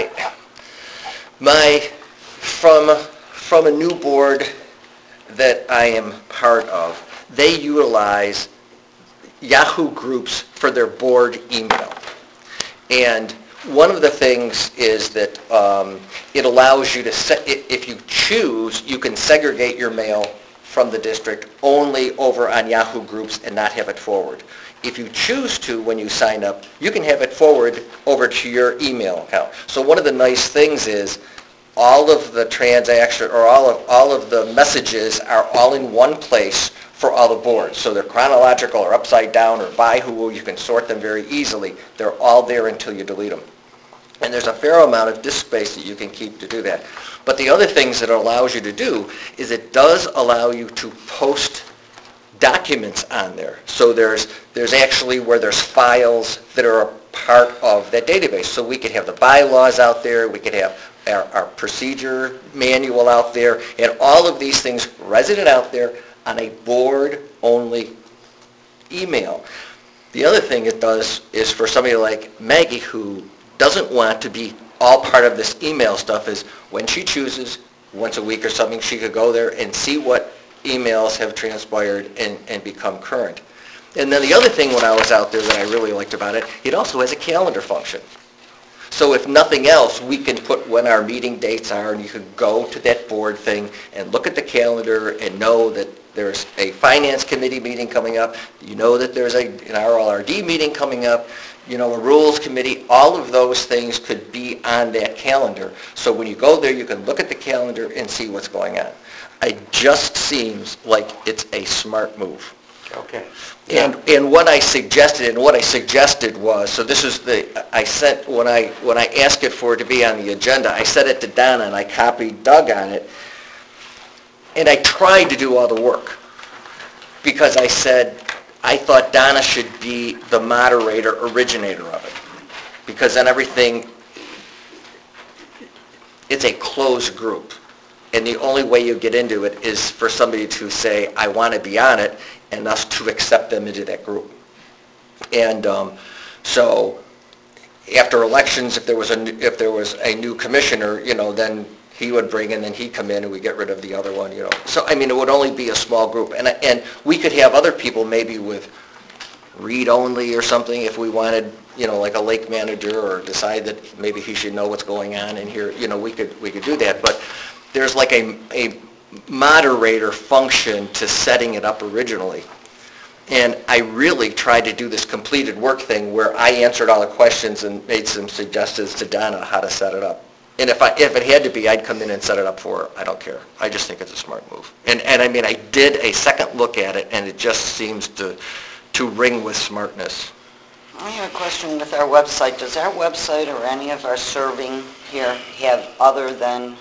From a new board that I am part of, they utilize Yahoo groups for their board email. And one of the things is that it allows you to, if you choose, you can segregate your mail from the district only over on Yahoo groups and not have it forward. If you choose to, when you sign up, you can have it forward over to your email account. So one of the nice things is all of the transaction, or all of the messages are all in one place for all the boards. So they're chronological or upside down or by who, you can sort them very easily. They're all there until you delete them. And there's a fair amount of disk space that you can keep to do that. But the other things that it allows you to do is it does allow you to post documents on there. So there's actually where there's files that are a part of that database. So we could have the bylaws out there, we could have our procedure manual out there, and all of these things resident out there on a board-only email. The other thing it does is for somebody like Maggie, who doesn't want to be all part of this email stuff, is when she chooses, once a week or something, she could go there and see what emails have transpired and become current. And then the other thing when I was out there that I really liked about it, it also has a calendar function. So if nothing else, we can put when our meeting dates are, and you can go to that board thing and look at the calendar and know that there's a finance committee meeting coming up, you know that there's an RLRD meeting coming up, you know, a rules committee, all of those things could be on that calendar. So when you go there, you can look at the calendar and see what's going on. It just seems like it's a smart move. Okay. And what I suggested was, so this is I sent, when I asked it for it to be on the agenda, I sent it to Donna and I copied Doug on it. And I tried to do all the work because I said, I thought Donna should be the moderator, originator of it. Because then everything, it's a closed group. And the only way you get into it is for somebody to say, I want to be on it, and us to accept them into that group. And so after elections, if there was a new commissioner, then he would bring in, then he'd come in and we get rid of the other one, So, I mean, it would only be a small group. And we could have other people maybe with read-only or something if we wanted, like a lake manager, or decide that maybe he should know what's going on in here, we could do that. But there's like a moderator function to setting it up originally. And I really tried to do this completed work thing where I answered all the questions and made some suggestions to Donna how to set it up. And if it had to be, I'd come in and set it up for her. I don't care. I just think it's a smart move. And I mean, I did a second look at it, and it just seems to ring with smartness. I have a question with our website. Does our website or any of our serving here have other than,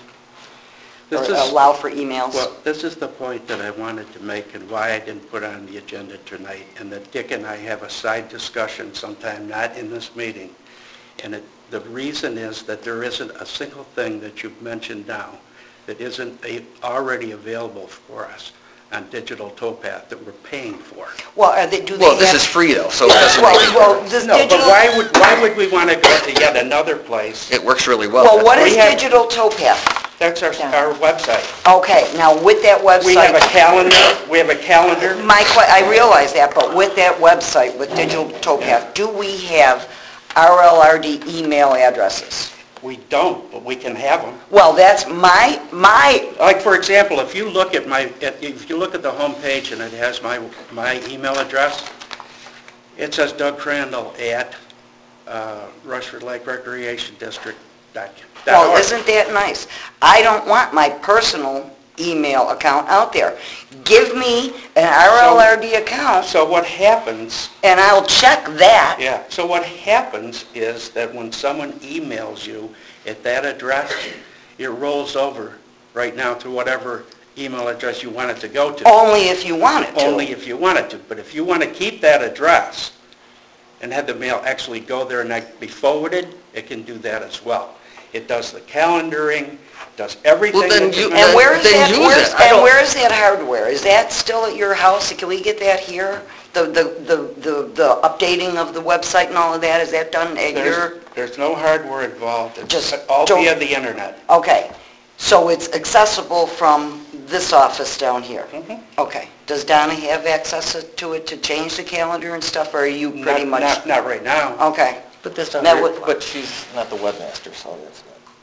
or allow for emails? Well, this is the point that I wanted to make and why I didn't put on the agenda tonight, and that Dick and I have a side discussion sometime, not in this meeting. And the reason is that there isn't a single thing that you've mentioned now that isn't already available for us on Digital Towpath that we're paying for. Well, This is free though, so it doesn't But why would we want to go to yet another place? It works really well. Well, what is Digital Towpath? That's our website. Okay, now with that website... We have a calendar, I realize that, but with that website, with Digital Towpath, do we have RLRD email addresses? We don't, but we can have them. Well, that's my... Like, for example, if you look at the home page and it has my email address, it says Doug Crandall at Rushford Lake Recreation District.org. Well, isn't that nice? I don't want my personal email account out there. Give me an RLRD account. So what happens... And I'll check that. Yeah, so what happens is that when someone emails you at that address, it rolls over right now to whatever email address you want it to go to. Only if you want it to. Only if you want it to. But if you want to keep that address and have the mail actually go there and be forwarded, it can do that as well. It does the calendaring, does everything. Well, then and where is that hardware? Is that still at your house? Can we get that here? The updating of the website and all of that, is that done at your... There's no hardware involved. It's Just all via the internet. Okay. So it's accessible from this office down here? Mm-hmm. Okay. Does Donna have access to it to change the calendar and stuff, or are you pretty much... Not right now. Okay. But that's not but she's not the webmaster, so that's not...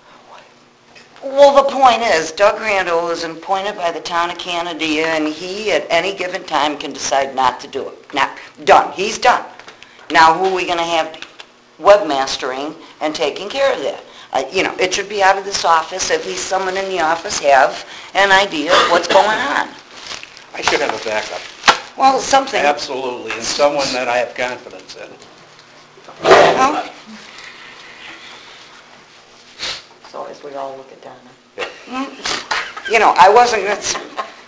Well, the point is, Doug Crandall is appointed by the town of Canandaigua, and he, at any given time, can decide not to do it. Now, done. He's done. Now, who are we going to have webmastering and taking care of that? It should be out of this office. At least someone in the office have an idea of what's going on. I should have a backup. Well, something... Absolutely, and someone that I have confidence in. Well, So as we all look at Donna. I wasn't going to...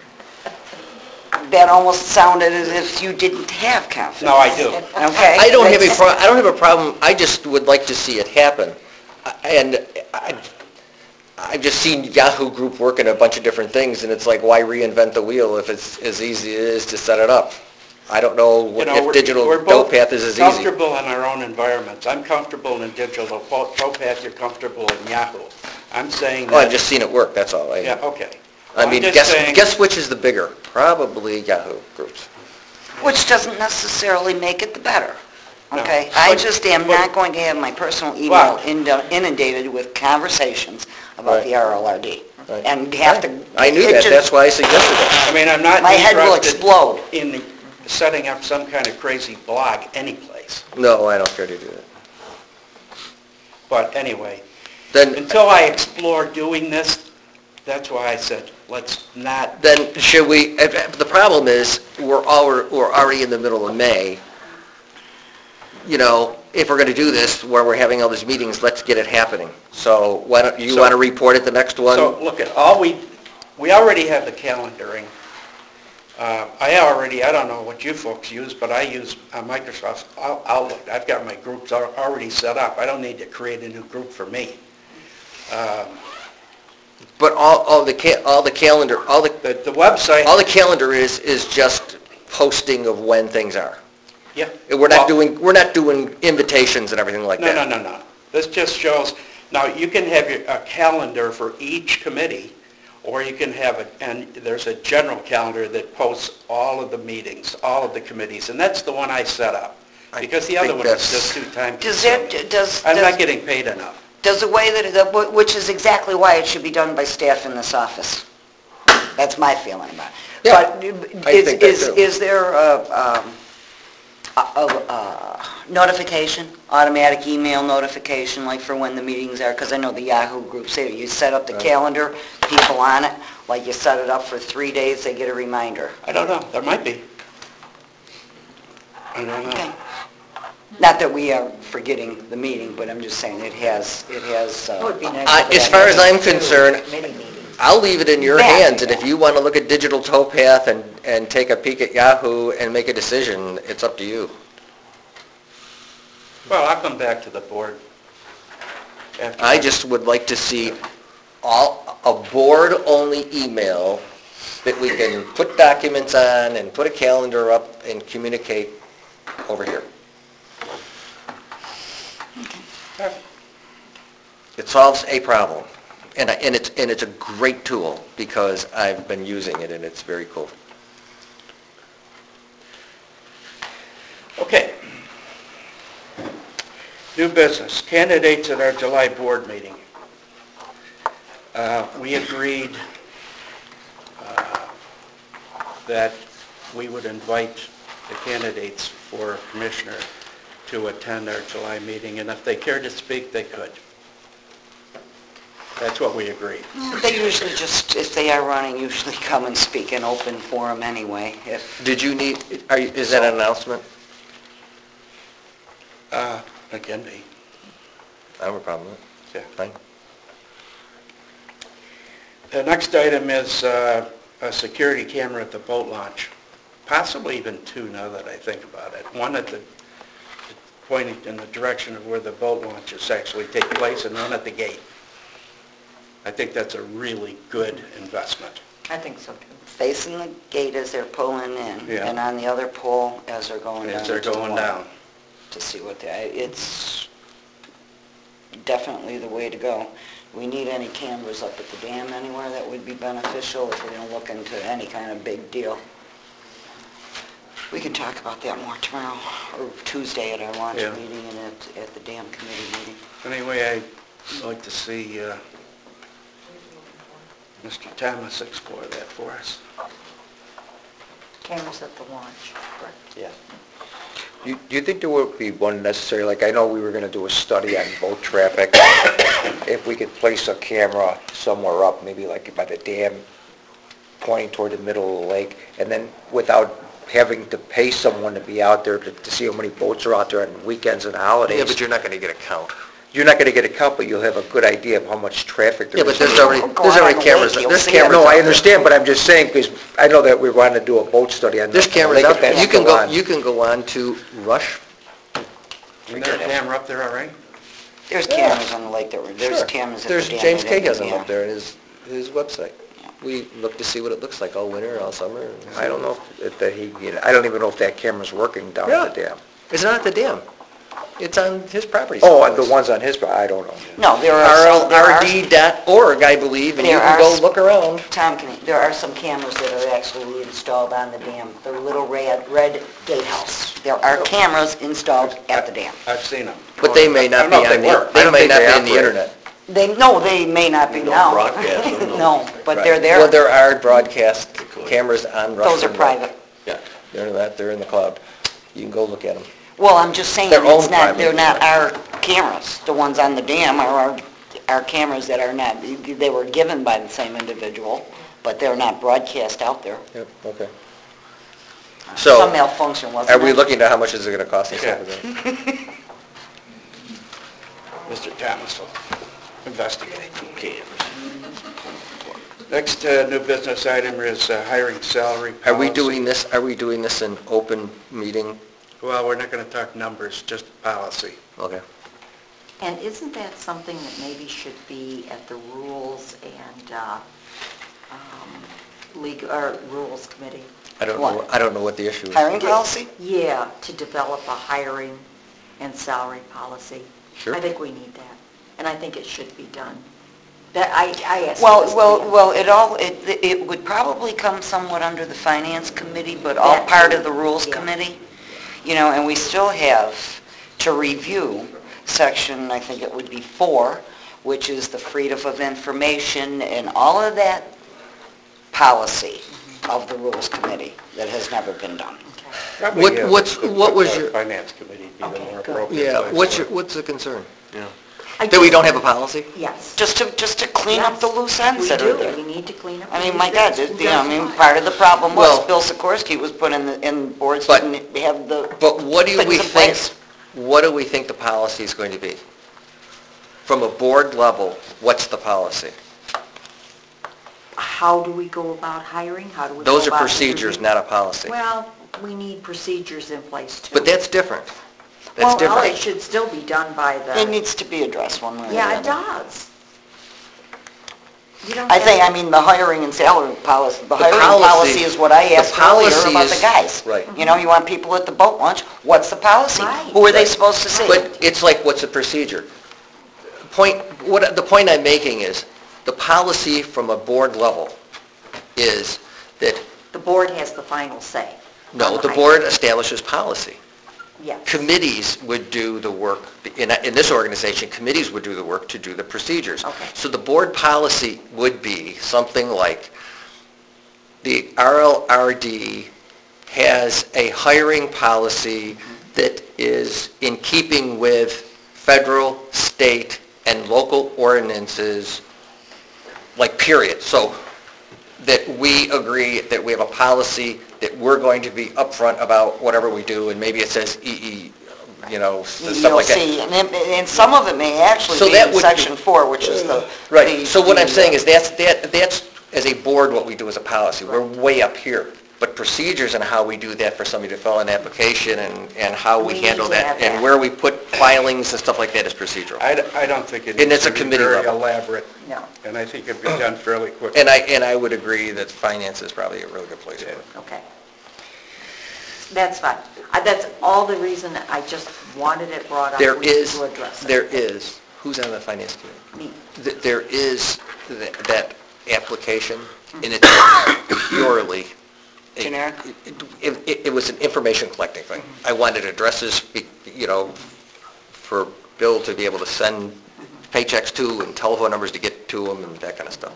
That almost sounded as if you didn't have confidence. No, I do. Okay? I don't have a problem. I just would like to see it happen. And I've just seen Yahoo Group work in a bunch of different things, and it's like, why reinvent the wheel if it's as easy as it is to set it up? I don't know if Digital Towpath is as easy. We're both comfortable in our own environments. I'm comfortable in Digital Towpath, you're comfortable in Yahoo. I'm saying that... Well, I've just seen it work, that's all. Yeah, okay. I mean, guess which is the bigger? Probably Yahoo Groups. Which doesn't necessarily make it the better. No. Okay? I just am not going to have my personal email inundated with conversations about the RLRD. Right. And have to... I knew that, that's why I suggested it. I mean, I'm not My head will explode. in setting up some kind of crazy blog anyplace. No, I don't care to do that. But anyway, Then until I explore doing this, that's why I said, let's not, Then should we, the problem is, we're already in the middle of May. You know, if we're going to do this, where we're having all these meetings, let's get it happening. So why don't, you So- want to report at the next one? so look at, we already have the calendaring. I don't know what you folks use, but I use Microsoft Outlook. I've got my groups already set up. I don't need to create a new group for me. But all the calendar, The website. all the calendar is just posting of when things are. Yeah. We're not Well, doing invitations and everything like that. No. This just shows, now you can have a calendar for each committee, or you can have and there's a general calendar that posts all of the meetings, all of the committees, and that's the one I set up. Because the other think one is that's- just too time Does consuming. it, does, I'm not does getting paid enough. does the way that, which is exactly why it should be done by staff in this office. That's my feeling about it. Yeah, But I think that too. is there a notification, automatic email notification, like for when the meetings are? Because I know the Yahoo group, say you set up the calendar, people on it, like you set it up for 3 days, they get a reminder. I don't know, there might be. I don't Okay. know. Not that we are forgetting the meeting, but I'm just saying it has, It would be nice. As far as I'm concerned, I'll leave it in your That, hands, and if yeah. you want to look at Digital Towpath and take a peek at Yahoo and make a decision, it's up to you. Well, I'll come back to the board after. I just would like to see a board-only email that we can put documents on and put a calendar up and communicate over here. It solves a problem, and it's a great tool, because I've been using it, and it's very cool. Okay. New business, candidates at our July board meeting. We agreed that we would invite the candidates for commissioner to attend our July meeting, and if they cared to speak, they could. That's what we agreed. They usually just, if they are running, usually come and speak in open forum anyway, if, Did you need, is that an announcement? It can be. I don't have a problem with it. Yeah. Fine. The next item is a security camera at the boat launch, possibly even two now that I think about it. One at the, pointing in the direction of where the boat launches actually take place, and one at the gate. I think that's a really good investment. I think so too. facing the gate as they're pulling in, Yeah. and on the other pole as they're going down. As they're into the going water, down. To see what it's definitely the way to go. We need any cameras up at the dam anywhere that would be beneficial if we're going to look into any kind of big deal. We can talk about that more tomorrow, or Tuesday at our launch Yeah. meeting and at the dam committee meeting. Anyway, I'd like to see Mr. Thomas explore that for us. Cameras at the launch, correct? Yeah. Do you think there would be one necessary, like I know we were going to do a study on boat traffic, if we could place a camera somewhere up, maybe like by the dam, pointing toward the middle of the lake, and then without having to pay someone to be out there to see how many boats are out there on weekends and holidays. Yeah, but you're not going to get a count. You're not going to get a count, but you'll have a good idea of how much traffic there Yeah, is. but there's already Go out on the cameras, lake, you'll there's see cameras No, out I there. understand, but I'm just saying, because I know that we wanted to do a boat study on There's the cameras lake, out if there. that's You can still go, on. you can go on to Rush. Is there a camera up there already? There's cameras on the lake that were, there's Sure. cameras at the dam. There's, James that Kay they- has them yeah. up there in his website. We look to see what it looks like all winter, all summer. I don't know if that I don't even know if that camera's working down at the dam. It's not at the dam. It's on his property. Oh, someplace. the ones on his, I don't know. No, there are RLRD.org, I believe, and you There can are go s- look around. Tom, there are some cameras that are actually installed on the dam, the little red gatehouse. There are cameras installed at the dam. I've seen them. But they may not be on the, they work. they don't may think not they be on the operate. internet. They may not be now. broadcast them, No, but Right. they're there. Well, there are broadcast cameras on Rush. Those are private. Yeah, they're in the cloud. You can go look at them. Well, I'm just saying, They're owned it's not, privately. they're not our cameras. The ones on the dam are our cameras that are not, they were given by the same individual, but they're not broadcast out there. Yep, okay. Some So, malfunction, wasn't are we it? looking at how much is it going to cost us? Yeah. Mr. Thomas will investigate. Okay. Next new business item is hiring salary policy. Are we doing this in open meeting? Well, we're not going to talk numbers, just policy. Okay. And isn't that something that maybe should be at the Rules and Rules Committee? I don't What? know, I don't know what the issue is. Hiring policy? Yeah, to develop a hiring and salary policy. Sure. I think we need that, and I think it should be done. That, I asked. It would probably come somewhat under the Finance Committee, but all That part too, of the Rules yeah. Committee. You know, and we still have to review section, I think it would be 4, which is the freedom of information and all of that policy of the Rules Committee that has never been done. Probably, What- yeah, what's- the what was your- Finance Committee be the Okay, more good. appropriate. Yeah, place. what's the concern? I That we just- don't have a policy? Yes. Just to clean up the loose ends that are there. We need to clean up. I mean, the my loose God, ends. part of the problem was Well- Bill Sikorsky was put in boards But- didn't have the But what do things we in think, place. what do we think the policy is going to be? From a board level, what's the policy? How do we go about hiring? How do we go Those are about procedures, interviewing? not a policy. Well, we need procedures in place too. But that's different. Well, That's Well, it different. should still be done by It the, needs to be addressed one way or the yeah, it other. does. You don't I think, have- I mean, the hiring and salary policy, the hiring policy- policy is what I the asked earlier policy about is- the guys. right. You know, you want people at the boat launch, what's the policy? Right. Who are they Right. supposed to see? But it's like, what's the procedure? The point I'm making is, the policy from a board level is that, The board has the final say. no, on the hiring. board establishes policy. Yes. Committees would do the work, in this organization, committees would do the work to do the procedures. Okay. So the board policy would be something like, the RLRD has a hiring policy that is in keeping with federal, state, and local ordinances, like, period. So that we agree that we have a policy that we're going to be upfront about whatever we do, and maybe it says stuff like that. EEOC, and some of it may actually So be that in would section 4, which is the... Right, so what I'm the, saying is that's, as a board, what we do as a policy. We're way up here. But procedures and how we do that for somebody to fill an application and how we We handle need to that, have and that. where we put filings and stuff like that is procedural. I don't think it And needs it's a to be committee very level. elaborate, No, and I think it'd be done fairly quickly. And I would agree that finance is probably a really good place for it. okay. That's fine. That's all the reason I just wanted it brought up. There We need is, to address it. who's on the finance committee? Me. There is that application, and it's purely... Generic? It was an information collecting thing. I wanted addresses, for Bill to be able to send paychecks to and telephone numbers to get to them and that kind of stuff.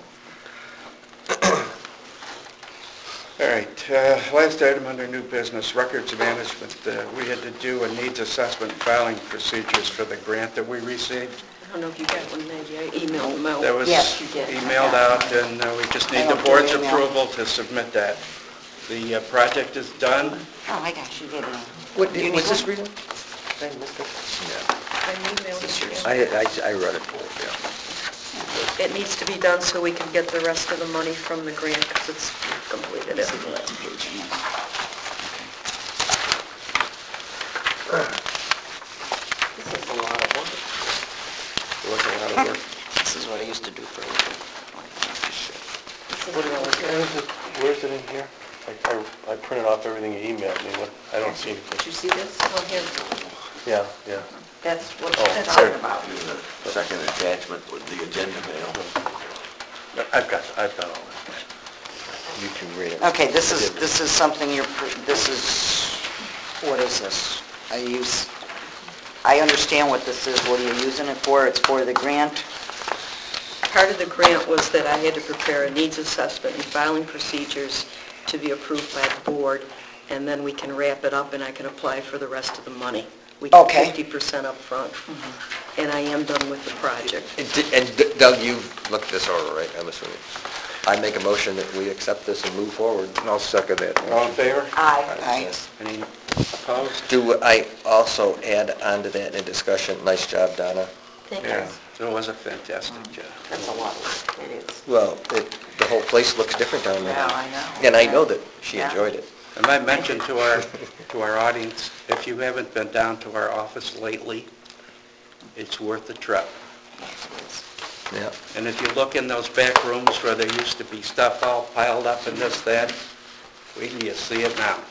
All right, last item under new business, records management. We had to do a needs assessment filing procedures for the grant that we received. I don't know if you got one, Maggie, I emailed them out. That was Yes, you did. emailed out, and we just need I the don't board's do email. approval to submit that. The project is done. Oh, my gosh, you did. What, You need was this one? reason? I emailed it to you. I read it, yeah. It needs to be done so we can get the rest of the money from the grant, because it's completed it. This is the last page. in there. This is a lot of work. It was a lot of work. This is what I used to do for a living. Where's it in here? I printed off everything you emailed me, I don't see anything. Did you see this? Oh, here. Yeah, yeah. That's what Oh, we're sorry. talking about. The second attachment with the agenda mail. I've got all that. You can read it. Okay, this is something what is this? I understand what this is. What are you using it for? It's for the grant? Part of the grant was that I had to prepare a needs assessment and filing procedures to be approved by the board, and then we can wrap it up and I can apply for the rest of the money. We get Okay. 50% up front, and I am done with the project. And Doug, you looked this over, right? I'm assuming. I make a motion that we accept this and move forward. And I'll second that. All in favor? Aye. Any opposed? Do I also add on to that in discussion, nice job, Donna? Thank you. Yeah, it was a fantastic job. That's a lot of work, it is. Well, the whole place looks different down there. Yeah, I know. And I know that she Yeah. enjoyed it. And I mentioned to our audience, if you haven't been down to our office lately, it's worth the trip. Yeah. And if you look in those back rooms where there used to be stuff all piled up and this, that, wait till you see it now.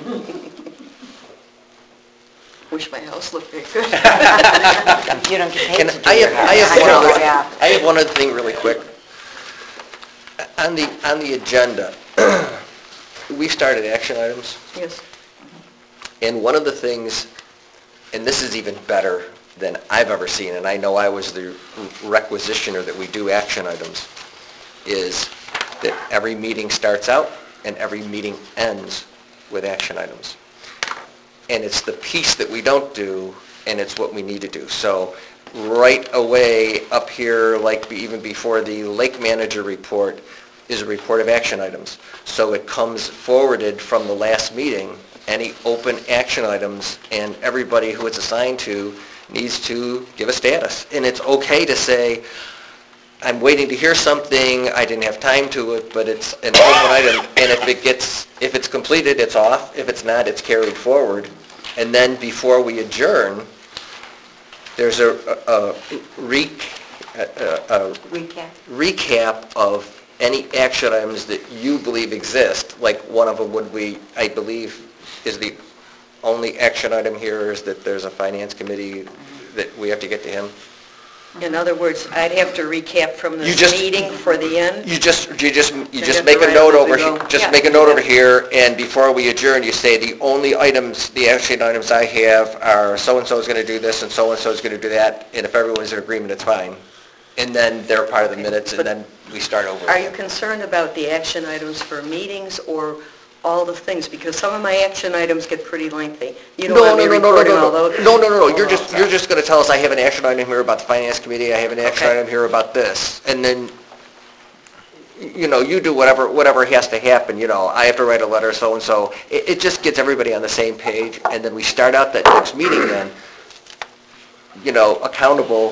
Wish my house looked that good. You don't get paid Can to do I your have, I house. have one other, Yeah. I have one other thing really quick. On the agenda, we started action items, Yes. and one of the things, and this is even better than I've ever seen, and I know I was the requisitioner that we do action items, is that every meeting starts out and every meeting ends with action items. And it's the piece that we don't do, and it's what we need to do. So right away up here, like even before the lake manager report, is a report of action items. So it comes forwarded from the last meeting, any open action items, and everybody who it's assigned to needs to give a status. And it's okay to say, I'm waiting to hear something, I didn't have time to it, but it's an open item, and if it's completed, it's off. If it's not, it's carried forward. And then before we adjourn, there's a recap of any action items that you believe exist. Like one of them would be, I believe, is the only action item here is that there's a finance committee that we have to get to him. In other words, I'd have to recap from You this just- meeting for the end? You just have make to a note write over, as we go. just Yeah. make a note over here, and before we adjourn, you say, the only items, the action items I have are so-and-so is going to do this, and so-and-so is going to do that, and if everyone's in agreement, it's fine. And then they're part of the minutes, and then we start over. Are you concerned about the action items for meetings or all the things? Because some of my action items get pretty lengthy. You don't want me reporting all those? No, you're just going to tell us, I have an action item here about the finance committee, I have an action Okay. item here about this, and then, you do whatever has to happen, I have to write a letter, so-and-so. It just gets everybody on the same page, and then we start out that next meeting then, accountable.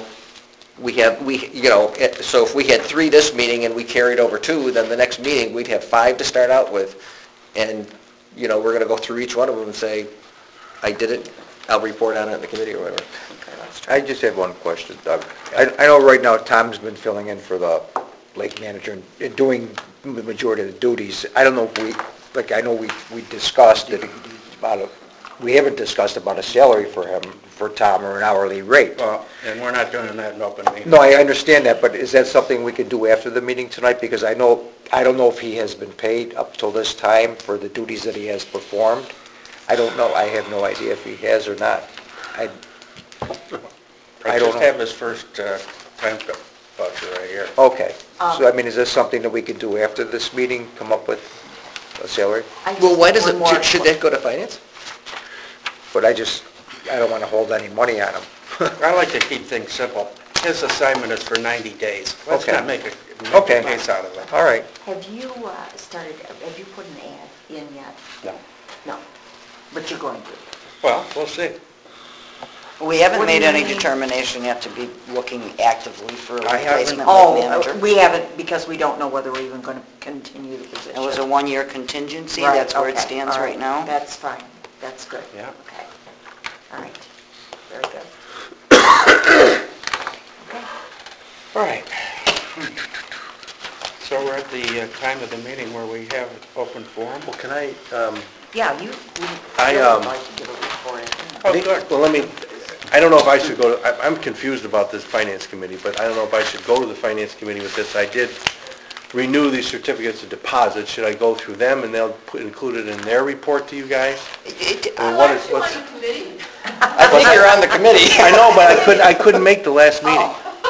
So if we had 3 this meeting and we carried over 2, then the next meeting, we'd have 5 to start out with. And, we're going to go through each one of them and say, I did it, I'll report on it in the committee or whatever. I just have one question, Doug. I know right now Tom's been filling in for the lake manager and doing the majority of the duties. I don't know if I know we discussed it we haven't discussed about a salary for Tom, or an hourly rate. Well, and we're not doing that in open meeting. No, I understand that, but is that something we could do after the meeting tonight? Because I don't know if he has been paid up till this time for the duties that he has performed. I don't know, I have no idea if he has or not. I don't Just know. have his first time voucher right here. Okay, so is this something that we could do after this meeting, come up with a salary? Well, why does it, should that go to finance? But I don't want to hold any money on him. I like to keep things simple. His assignment is for 90 days. Let's Okay. not make a Okay. case out of it. All right. Have you have you put an ad in yet? No. No, but you're going to. Well, we'll see. We haven't What do made you any mean? determination yet to be looking actively for a I haven't. replacement lake Oh, manager. we haven't, because we don't know whether we're even going to continue the position. It was a one-year contingency, Right, that's where it okay, stands all right now. That's fine, that's good. Yeah. Okay, all right, very good. Okay. All right. So we're at the time of the meeting where we have open forum. Well, can I, Yeah, you, I, really um, like to give a report. Oh, good. well, I don't know if I should go to, I'm confused about this finance committee, but I don't know if I should go to the finance committee with this. I did renew these certificates of deposit. Should I go through them and they'll include it in their report to you guys? Or what is, what's? On the committee? I think you're on the committee. I know, but I couldn't make the last meeting.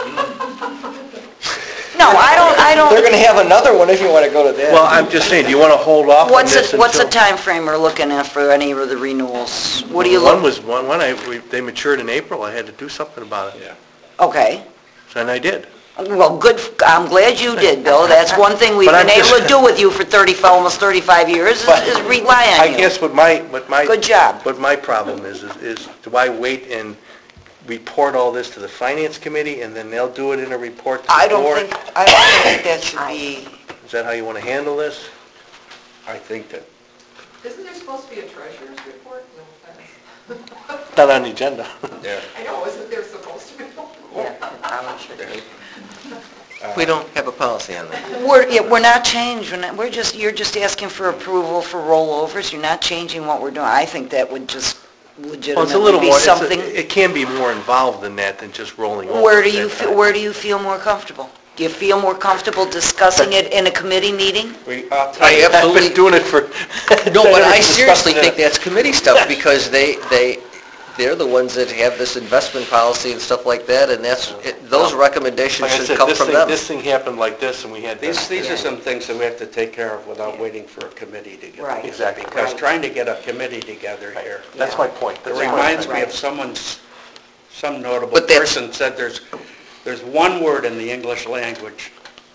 No, I They're don't, going to have another one if you want to go to that. Well, I'm just saying, do you want to hold off on this until? what's the time frame we're looking at for any of the renewals? What do you One look, was, they matured in April. I had to do something about it. Yeah. okay, And I did. Well, good, I'm glad you did, Bill. That's one thing we've But I'm been able just- to do with you for almost 35 years is rely on I you. guess what my... Good job. What my problem is do I wait and report all this to the finance committee, and then they'll do it in a report to I the don't board? think that should be, Is that how you want to handle this? I think that, Isn't there supposed to be a treasurer's report? No, Not on the agenda. yeah. I know, isn't there supposed to be? Yeah, it probably should be. We don't have a policy on that. we're not changing, you're just asking for approval for rollovers. You're not changing what we're doing. I think that would just Well, it's a little legitimately be more, something. it can be more involved than that than just rolling over. Where at that time. do you feel more comfortable? Do you feel more comfortable discussing it in a committee meeting? I'll tell you, I've absolutely- been doing it for... No, but I Discussing seriously it. think that's committee stuff, because they're the ones that have this investment policy and stuff like that, and those recommendations Like I should said, come from them. this thing happened like this, and we had... to- these are some things that we have to take care of without waiting for a committee to get Right. together. Exactly. Because Right. trying to get a committee together here, That's my point. it That's my reminds point. me of some notable But that's- person said there's one word in the English language,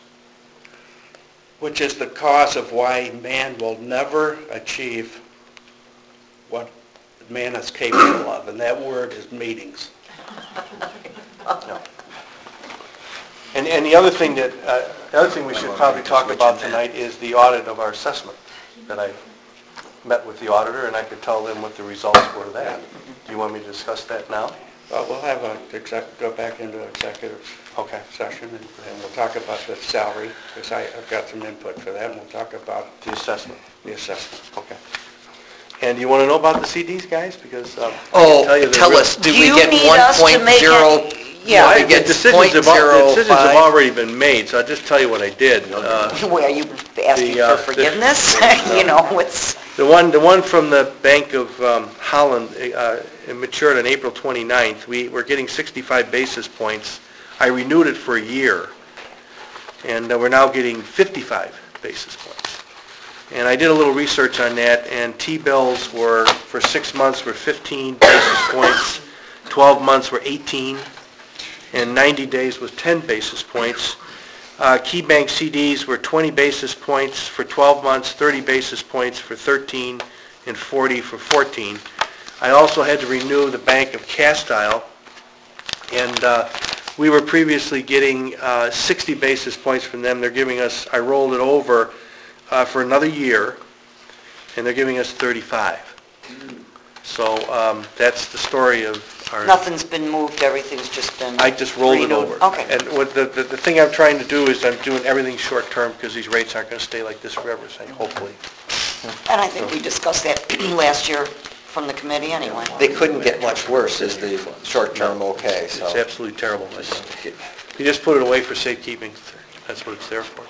which is the cause of why man will never achieve what man is capable of, and that word is meetings. And the other thing we should probably talk about tonight is the audit of our assessment, that I met with the auditor, and I could tell them what the results were of that. Do you want me to discuss that now? Well, we'll have go back into executive Okay. session, and we'll talk about the salary, because I've got some input for that, and we'll talk about The assessment. the assessment. Okay. And do you want to know about the CDs, guys? Because I can Oh, tell you they're tell real- us, did Do we you get need us to make 1.0? it- Yeah. We get The decisions have 0.05? already been made, so I'll just tell you what I did. Are you asking The, for forgiveness? You know, it's, The one from the Bank of Holland, it matured on April 29th. We're getting 65 basis points. I renewed it for a year, and we're now getting 55 basis points. And I did a little research on that, and T-bills were, for 6 months, were 15 basis points, 12 months were 18, and 90 days was 10 basis points. Key Bank CDs were 20 basis points for 12 months, 30 basis points for 13, and 40 for 14. I also had to renew the Bank of Castile, and we were previously getting 60 basis points from them. They're giving us, I rolled it over for another year, and they're giving us 35. So that's the story of our... nothing's been moved, everything's just been I just rolled it renewed. over. Okay. And what the thing I'm trying to do is I'm doing everything short-term because these rates aren't going to stay like this forever, so hopefully. And I think we discussed that last year from the committee anyway. They couldn't get much worse, is the short-term okay, so. It's absolutely terrible. You just put it away for safekeeping. That's what it's there for.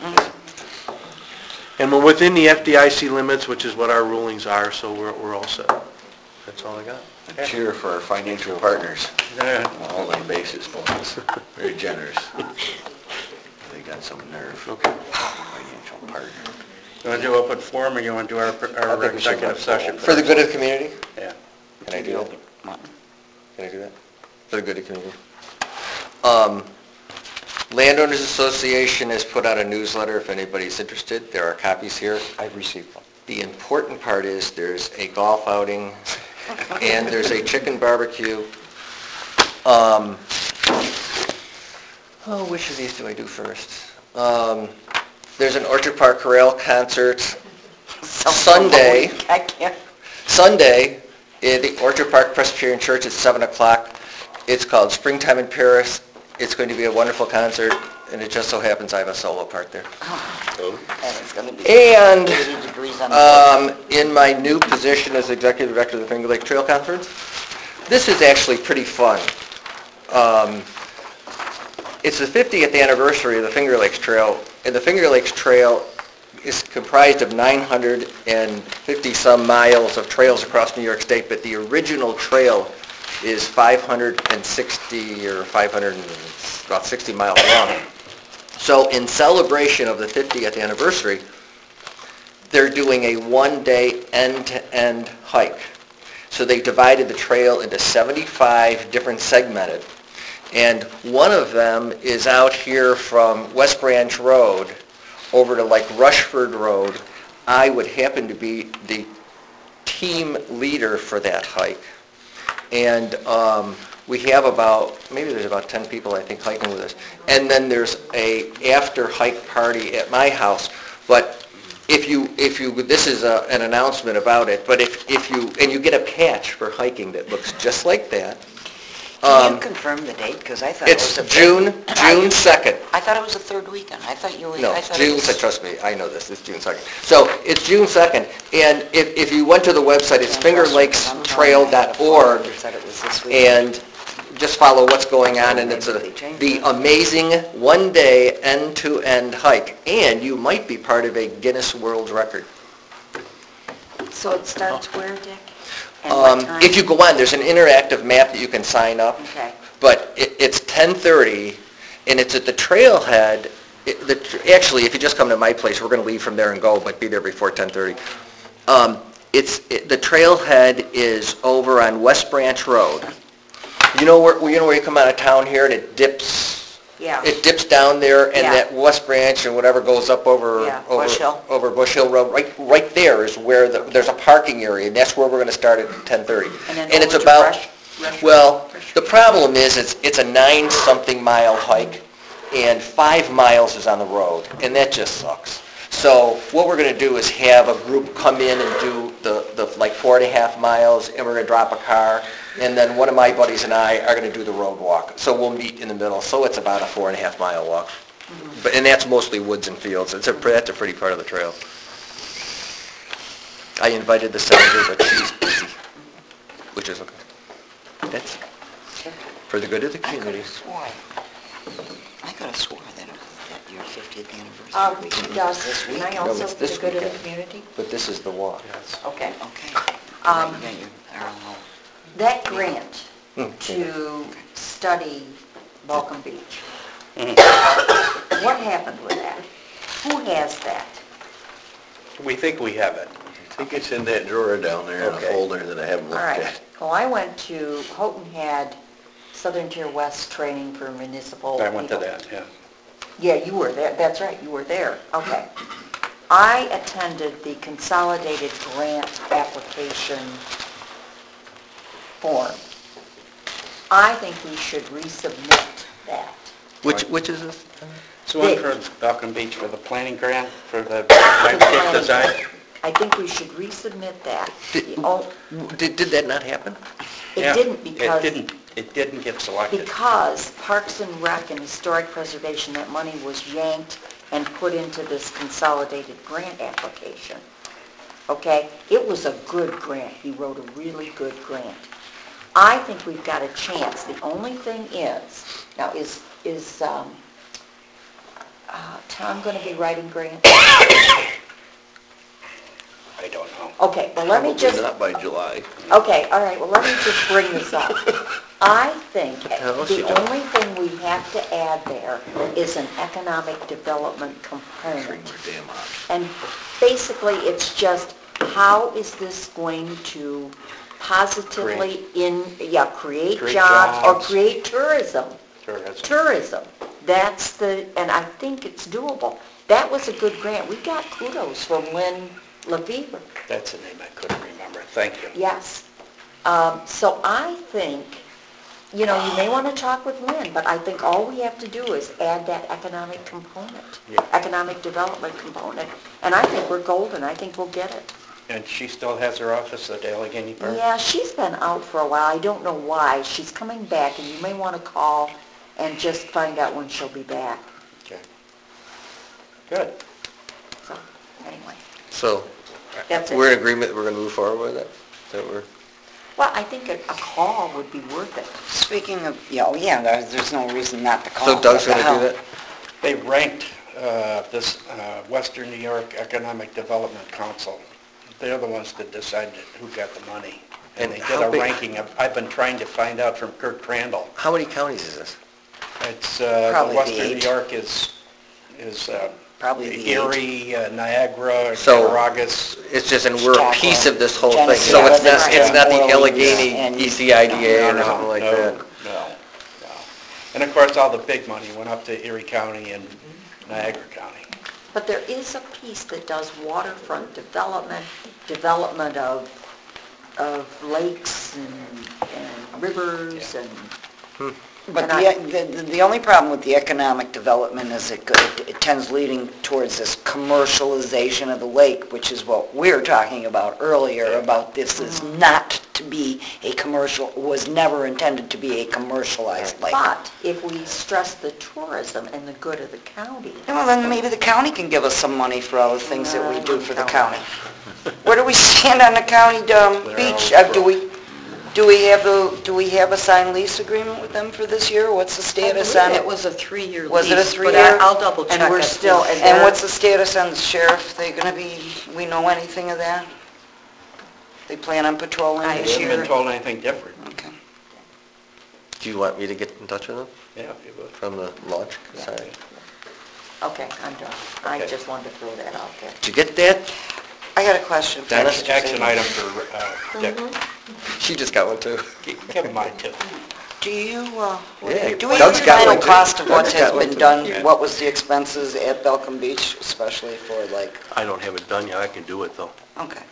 And we're within the FDIC limits, which is what our rulings are, so we're all set. That's all I got. Cheer for our financial partners. Yeah. Only basis points. Very generous. They got some nerve. Okay. Financial partner. You want to do open forum, or you want to do our think we should executive let session? For the good of the community? Yeah. Can I do that? Can I do that? For the good of the community? Landowners Association has put out a newsletter if anybody's interested. There are copies here. I've received one. The important part is there's a golf outing and there's a chicken barbecue. Which of these do I do first? There's an Orchard Park Chorale concert Sunday. I can't. Sunday at the Orchard Park Presbyterian Church at 7 o'clock. It's called Springtime in Paris. It's going to be a wonderful concert, and it just so happens I have a solo part there. And it's going to be And 80 degrees on the in my new position as Executive Director of the Finger Lake Trail Conference, this is actually pretty fun. It's the 50th anniversary of the Finger Lakes Trail, and the Finger Lakes Trail is comprised of 950-some miles of trails across New York State, but the original trail is 560 or 500, about 60 miles long. So in celebration of the 50th anniversary, they're doing a one-day end-to-end hike. So they divided the trail into 75 different segmented, And one of them is out here from West Branch Road over to like Rushford Road. I would happen to be the team leader for that hike. And we have maybe there's about 10 people, I think, hiking with us. And then there's a after-hike party at my house. But if you, this is an announcement about it, but and you get a patch for hiking that looks just like that. Can you confirm the date? Because I thought it was It's June 2nd. I thought it was the third weekend. I thought you were... No, I thought June, it was- trust me, I know this, it's June 2nd. So it's June 2nd, and if you went to the website, it's fingerlakestrail.org, You said it was this weekend. and just follow what's going on, and it's the amazing one-day end-to-end hike, and you might be part of a Guinness World Record. So it starts where, Dick? And what time? If you go on, there's an interactive map that you can sign up. Okay. But it's 10:30, and it's at the trailhead. Actually, if you just come to my place, we're going to leave from there and go, but be there before 10:30. The trailhead is over on West Branch Road. You know where you come out of town here, and it dips. Yeah. It dips down there, and Yeah. that West Branch and whatever goes up over Yeah, Bush Hill. over Bush Hill Road. Right there is where there's a parking area, and that's where we're going to start at 10:30. And then it's over to about Rush- well, the problem is it's a 9-something mile hike, and 5 miles is on the road, and that just sucks. So what we're going to do is have a group come in and do the like 4.5 miles, and we're going to drop a car, and then one of my buddies and I are going to do the road walk. So we'll meet in the middle. So it's about a 4.5 mile walk, and that's mostly woods and fields. That's a pretty part of the trail. I invited the senator, but she's busy, which is okay. That's for the good of the community. I could have swore that your 50th anniversary weekend was Does, this can week. I No, also it's for this the good of the weekend. community? But this is the walk. Okay. Okay. Um, Yeah, I don't know. That grant Hmm. to study Balkan Beach, what happened with that? Who has that? We think we have it. I think it's in that drawer down there in a Okay. folder that I haven't All looked right. at. Well, I went to, Houghton had Southern Tier West training for municipal I went to people. that, yeah. Yeah, you were there, that's right, you were there, okay. I attended the consolidated grant application form. I think we should resubmit that. Which is this? It's one for Falcon Beach for the planning grant, for the landscape design. I think we should resubmit that. Did that not happen? It Yeah, didn't because... It didn't get selected. Because Parks and Rec and Historic Preservation, that money was yanked and put into this consolidated grant application. Okay? It was a good grant. He wrote a really good grant. I think we've got a chance. The only thing is, now is Tom going to be writing grants? I don't know. Okay, well, let me just... Probably not by July. Okay, all right, well, let me just bring this up. I think Tell us the you don't. only thing we have to add there is an economic development component. Damn hot. And basically, it's just, how is this going to positively create Create jobs or jobs. create tourism? Tourism. Tourism. That's and I think it's doable. That was a good grant. We got kudos from Lynn Lefevre. That's the name I couldn't remember. Thank you. Yes. So I think, you may want to talk with Lynn, but I think all we have to do is add that economic component, Yeah. economic development component, and I think we're golden. I think we'll get it. And she still has her office at Allegheny Park? Yeah, she's been out for a while. I don't know why. She's coming back, and you may want to call and just find out when she'll be back. Okay. Good. So, anyway, So that's it. we're in agreement, we're going to move forward with it? Well, I think a call would be worth it. Speaking of, there's no reason not to call. So Doug's What going the to do hell? that? They ranked this Western New York Economic Development Council. They're the ones that decided who got the money. And And they how did a big- ranking. I've been trying to find out from Kurt Crandall. How many counties is this? It's, Probably the Western New 8. York is Probably the 8. Erie, Niagara, So- Cattaraugus. It's just, and we're a piece of this whole thing. Genesee, So it's not Livingston, the Orleans, Allegheny and- ECIDA or No, something like no, that? no. And of course, all the big money went up to Erie County and Niagara County. But there is a piece that does waterfront development, development of lakes and rivers and... But And the only problem with the economic development is it tends leading towards this commercialization of the lake, which is what we were talking about earlier, about this is not to be a commercial, was never intended to be a commercialized lake. But if we stress the tourism and the good of the county... Well, then maybe the county can give us some money for all the things that we do for the county. Where do we stand on the county beach? Do we have a signed lease agreement with them for this year? What's the status on It it? was a 3-year lease. Was it a But 3-year? I'll double check. And we're it. still... And what's the status on the sheriff? They gonna be, we know anything of that? They plan on patrolling I this haven't year? been told anything different. Okay. Do you want me to get in touch with them Yeah, if you would. from the launch side? Okay, I'm done. I Okay. just wanted to throw that out there. Did you get that? I got a question. for Dennis? Mr. Action Zaidi. item for Dick. She just got one too. Give him mine too. Do you, Yeah, do we have Doug's the got final one too. cost of what Doug's has got one been too. done? Yeah. What was the expenses at Belcom Beach, especially for like, I don't have it done yet, I can do it though. okay.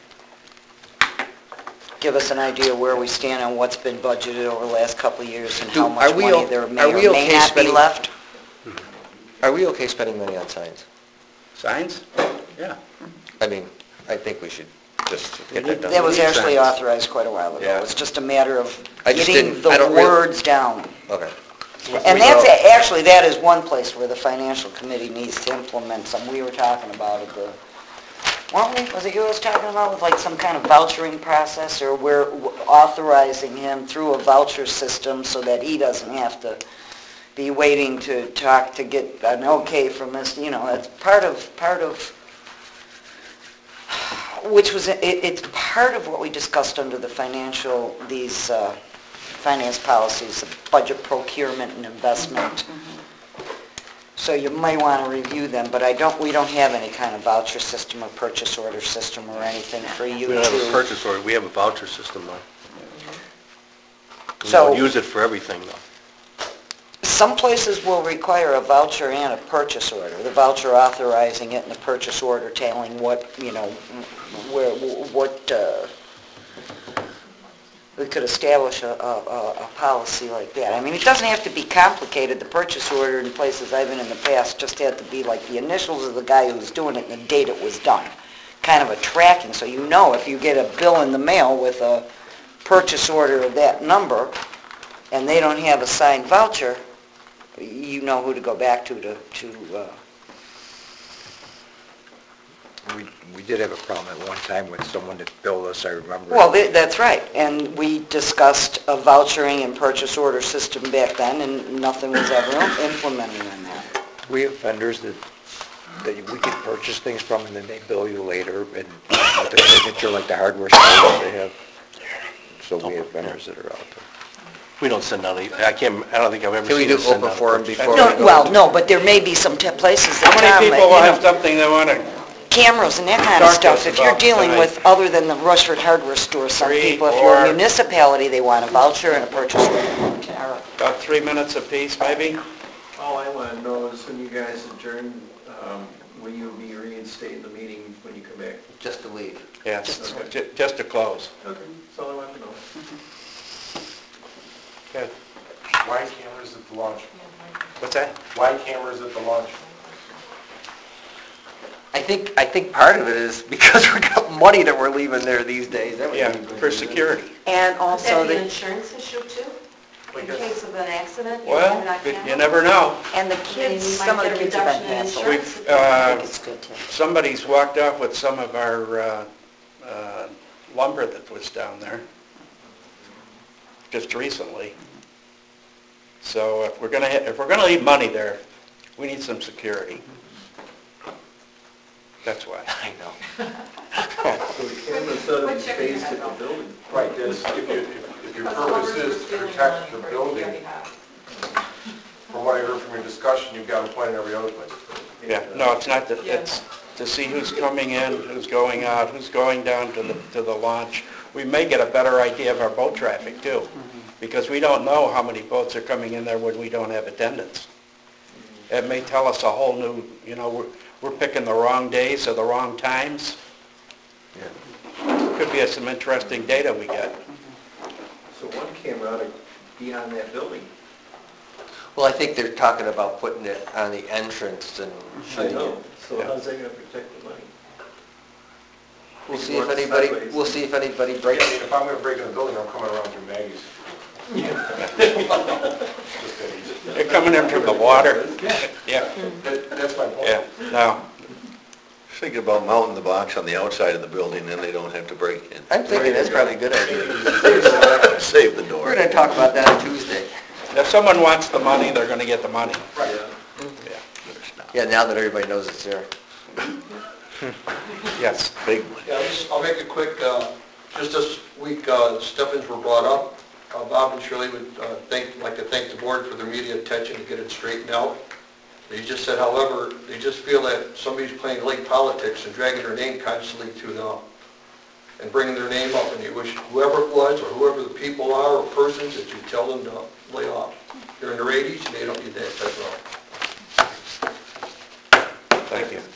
Give us an idea where we stand on what's been budgeted over the last couple of years and how Are much we money o- there may are or we may okay not be spending- left? Are we okay spending money on signs? Signs? Yeah. I mean, I think we should just get that done. That was need actually signs. authorized quite a while ago. Yeah. It's just a matter of I just getting didn't- I the don't really- words down. Okay. And that's, actually, that is one place where the financial committee needs to implement some, we were talking about it, was it you I was talking about with like some kind of vouchering process, or we're authorizing him through a voucher system so that he doesn't have to be waiting to talk to get an okay from this, that's part of, which was, it's part of what we discussed under the finance policies, of budget procurement and investment. So you might want to review them, but we don't have any kind of voucher system or purchase order system or anything for you We don't have a to... purchase order, we have a voucher system though. We So- don't use it for everything though. Some places will require a voucher and a purchase order. The voucher authorizing it and the purchase order telling what, we could establish a policy like that. I mean, it doesn't have to be complicated. The purchase order in places I've been in the past just had to be like the initials of the guy who's doing it and the date it was done. Kind of a tracking, so you know if you get a bill in the mail with a purchase order of that number and they don't have a signed voucher, you know who to go back to We did have a problem at one time with someone that billed us, I remember. Well, that's right, and we discussed a vouchering and purchase order system back then, and nothing was ever implemented on that. We have vendors that we can purchase things from, and then they bill you later, and with their signature, like the hardware stores they have. So we have vendors that are out there. We don't send out, I don't think I've ever Can we seen do us send open out a forum purchase before order. we No, go? well, no, but there may be some places that How many people will have something they want to, cameras and that kind of Talk to us stuff. If you're about dealing tonight. with, other than the Rushford Hardware Store, some 3, people, if you're a 4. municipality, they want a voucher and a purchase order. about 3 minutes apiece maybe? All I want to know is when you guys adjourn, will you be reinstating the meeting when you come back? Just to leave. Yes, just to close. Okay, that's all I want to know. Good. Why cameras at the launch? What's that? Why cameras at the launch? I think part of it is because we got money that we're leaving there these days. That would Yeah, be good for reason. security. And Is also, that the the insurance issue too? In Because- case of an accident? Well, you never know. and the And kids, you some of might the get a kids have been reduction in canceled. insurance. We've, I think it's good too. somebody's walked off with some of our lumber that was down there just recently. So if we're gonna leave money there, we need some security. That's why. I know. So the camera's done in space at the building. Right, that's, if your purpose is to protect the building, from what I heard from your discussion, you've got a plan every other place. Yeah, no, it's not, it's to see who's coming in, who's going out, who's going down to the launch. We may get a better idea of our boat traffic too. because we don't know how many boats are coming in there when we don't have attendance. It may tell us a whole new, we're picking the wrong days or the wrong times. Could be some interesting data we get. So one camera ought to be on that building. Well, I think they're talking about putting it on the entrance and... I know, so how's that gonna protect the money? We'll see if anybody breaks it. If I'm gonna break in the building, I'm coming around through Maggie's. They're coming in from the water. Yeah, That's my point. yeah, no. Thinking about mounting the box on the outside of the building, then they don't have to break in. I'm thinking that's probably a good idea. Save the We're door. gonna talk about that on Tuesday. If someone wants the money, they're gonna get the money. Yeah, now that everybody knows it's there. Yes. Big one. Yeah, I'll make it quick. Just this week, stipends were brought up. Bob and Shirley would like to thank the board for their immediate attention to get it straightened out. They just said, however, they just feel that somebody's playing late politics and dragging their name constantly and bringing their name up, and they wish whoever it was or whoever the people are or persons that you tell them to lay off. They're in their 80s and they don't need that type of... Thank you.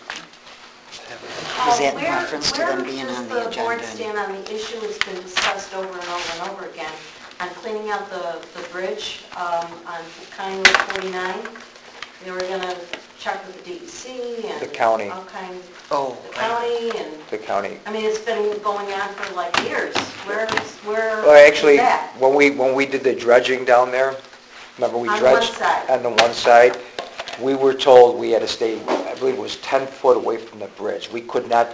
Is that in reference to them being on the Where does the board agenda? stand on the issue that's been discussed over and over and over again on cleaning out the bridge on County Road 49? They were going to check with the DEC and... The county. All kinds, Oh. the county and... The county. I mean, it's been going on for like years. Where Well, actually, is that? when we did the dredging down there, remember we On dredged? one side. On the one side. We were told we had to stay, I believe it was 10 foot away from the bridge. We could not,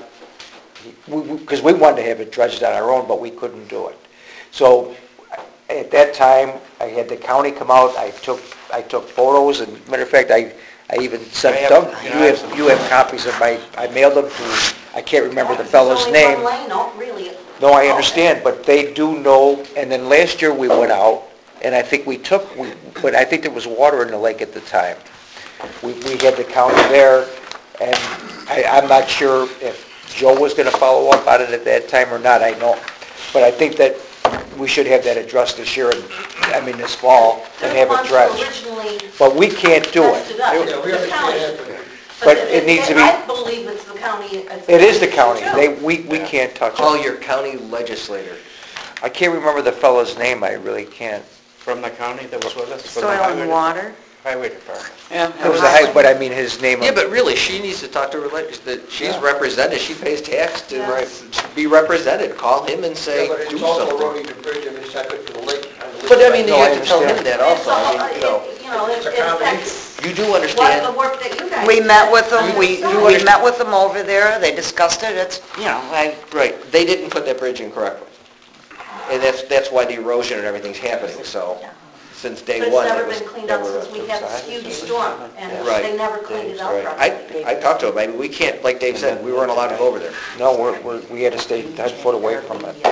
because we wanted to have it dredged on our own, but we couldn't do it. So at that time, I had the county come out, I took photos, and matter of fact, I even sent Doug, you have copies of I mailed them to, I can't remember the fellow's name. It's only one lane, no, really. No, I understand, but they do know, and then last year we went out, and I think but I think there was water in the lake at the time. We had the county there, and I'm not sure if Joe was going to follow up on it at that time or not, I know. But I think that we should have that addressed this year, this fall, and have it dredged. Originally But we can't do messed it. it up. Yeah, It's we the county. understand. But it needs to be- I believe it's the county. It is the county, we can't touch Call it. your county legislator. I can't remember the fellow's name, I really can't. From the county that was with us? From the Soil highway and water? Highway Department. It was but his name. Yeah, but really, she needs to talk to her legislator. She's represented, she pays tax to be represented. Call him and say, Yeah, but do it's also something. eroding the bridge, and it's not good for the lake. But I mean, you No, I have to tell him understand. that also. I mean, It's a It combination. affects you do what the understand. work that you guys. We met with them, do. we met with them over there, they discussed it, it's, Right, they didn't put that bridge in correctly. And that's why the erosion and everything's happening, so, since day But it's one. never it was- been cleaned up they were- since we had this huge storm, and Right. they never cleaned it up Right. properly. I talked to him, I mean, we can't, like Dave said, we weren't allowed to go over there. No, we had to stay 10 foot away from it.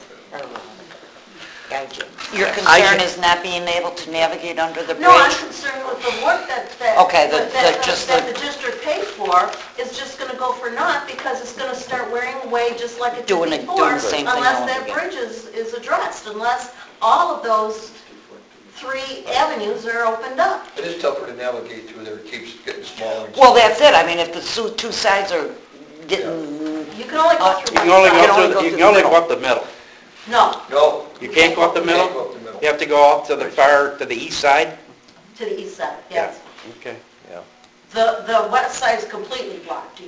your concern is not being able to navigate under the bridge? No, I'm concerned with the work that Okay, that just the district paid for is just gonna go for naught because it's gonna start wearing away just like it Doing did it- before. doing the same thing all Unless over that again. bridge is addressed, unless all of those 3 avenues are opened up. It is tougher to navigate through there, it keeps getting smaller and Well, smaller. that's it, if the two sides are getting, You can only go through You can one only side. go only through, go you through can only the go up the middle. No, No. You can't go up the You can't go middle? up the middle. You have to go up to the east side? to the east side, yes. Okay. The west side is completely blocked.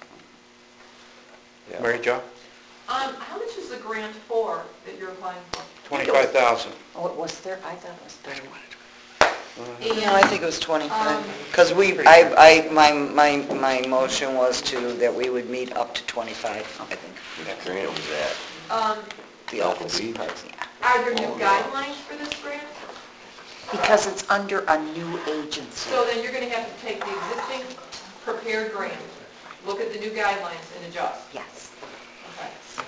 Mary Jo? How much is the grant for that you're applying for? 25,000. What was there? I thought it was 30. no, I think it was 25. Because my motion was that we would meet up to 25, I think. That grant was that. The office parts, Are there new guidelines for this grant? Because it's under a new agency. So then you're going to have to take the existing prepared grant, look at the new guidelines and adjust. Yes. Okay.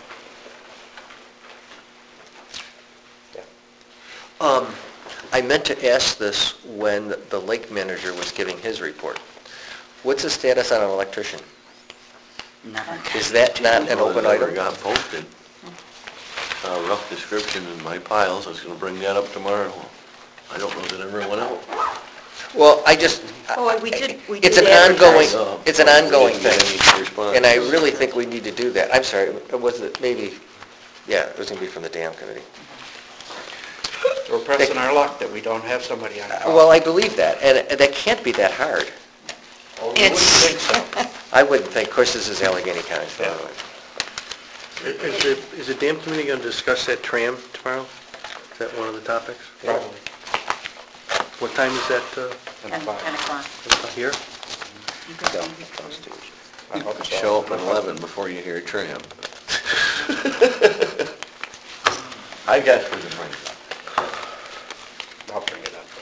I meant to ask this when the lake manager was giving his report. What's the status on an electrician? Never. Is that not an open Never item? got posted. rough description in my piles. I was gonna bring that up tomorrow. I don't know that it ever went out. Well, I just, Oh, we did it's an ongoing, advertise. it's an ongoing I need thing. to respond. And I really think we need to do that. I'm sorry, was it maybe, yeah, it was going to be from the dam committee. We're pressing our luck that we don't have somebody on call. Well, I believe that, and that can't be that hard. I wouldn't think so. I wouldn't think, of course, this is Allegheny County, by the way. Is the dam committee going to discuss that tram tomorrow? Is that one of the topics? Probably. What time is that, 10 o'clock. here? I hope so. Show up at 11 before you hear tram. I guess we can bring it up. I'll bring it up.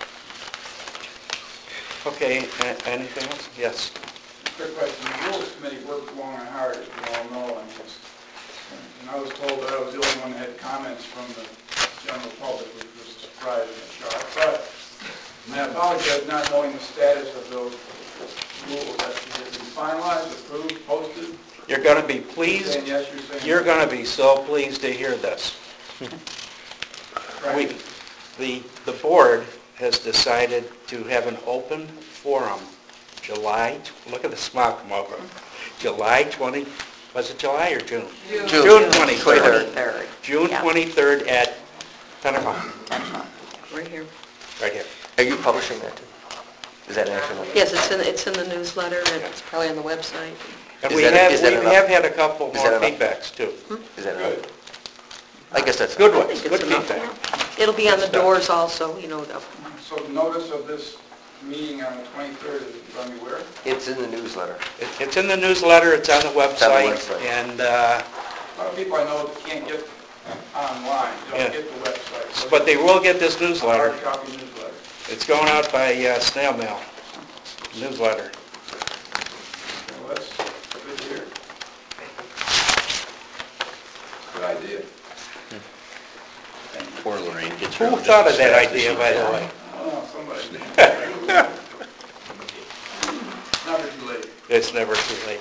Okay, anything else? Yes. Quick question, the rules committee worked long and hard, as you all know, on this. And I was told that I was the only one that had comments from the general public, which was a surprise and a shock. But, and I apologize not knowing the status of those rules. Has it been finalized, approved, posted? You're going to be pleased. Saying yes, you're saying You're no? going to be so pleased to hear this. Right. The board has decided to have an open forum July, look at the smile come over, July 20, was it July or June? June 23rd. June Yeah. 23rd at 10 o'clock, 10 o'clock. Right here. right here. Are you publishing that too? Is that national? Yes, it's in the newsletter, and it's probably on the website. And Is we that- have, is that we enough? have had a couple Is more that enough? feedbacks too. Is that right? I guess that's... Good I ones, think good it's enough. feedback. It'll be on the Good stuff. doors also, you know, So the notice of this meeting on the 23rd is going to be where? It's in the newsletter. It's in the newsletter, it's on the website, website. and, A lot of people I know can't get online, Yeah. don't get the website. but they will get this newsletter. Hard copy newsletter. It's going out by snail mail, newsletter. Well, that's good to hear. Good idea. Poor Lorraine gets Who her... thought of that idea, by the way? Oh, somebody. Never too late. It's never too late.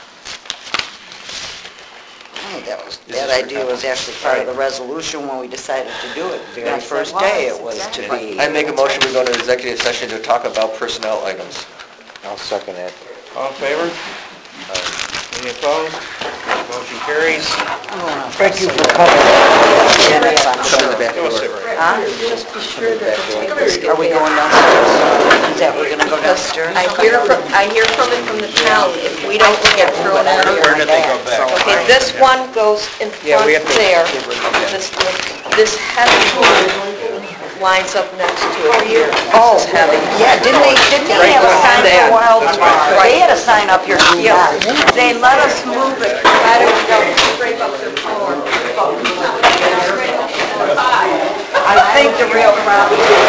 That idea was actually part of the resolution when we decided to do it. The very Yes, it first day it was, was to exactly. be. I make a motion, we go to executive session to talk about personnel items. I'll second that. All in favor? Any opposed? Motion carries. Thank you for coming. Yeah, that's on Come in the back Go door. sit right Huh? just be sure that the papers get Are we back. going downstairs? Is that we're gonna go downstairs? I hear from it from the town, if we don't get through it earlier. Where did they go back? Okay, this one goes in Yeah, front we have to- there. This heavy one lines up next to it here. Oh, This is heavy. yeah, didn't they have a sign for a while? They had a sign up here, yeah. They let us move it. I don't scrape up their floor. I think the real problem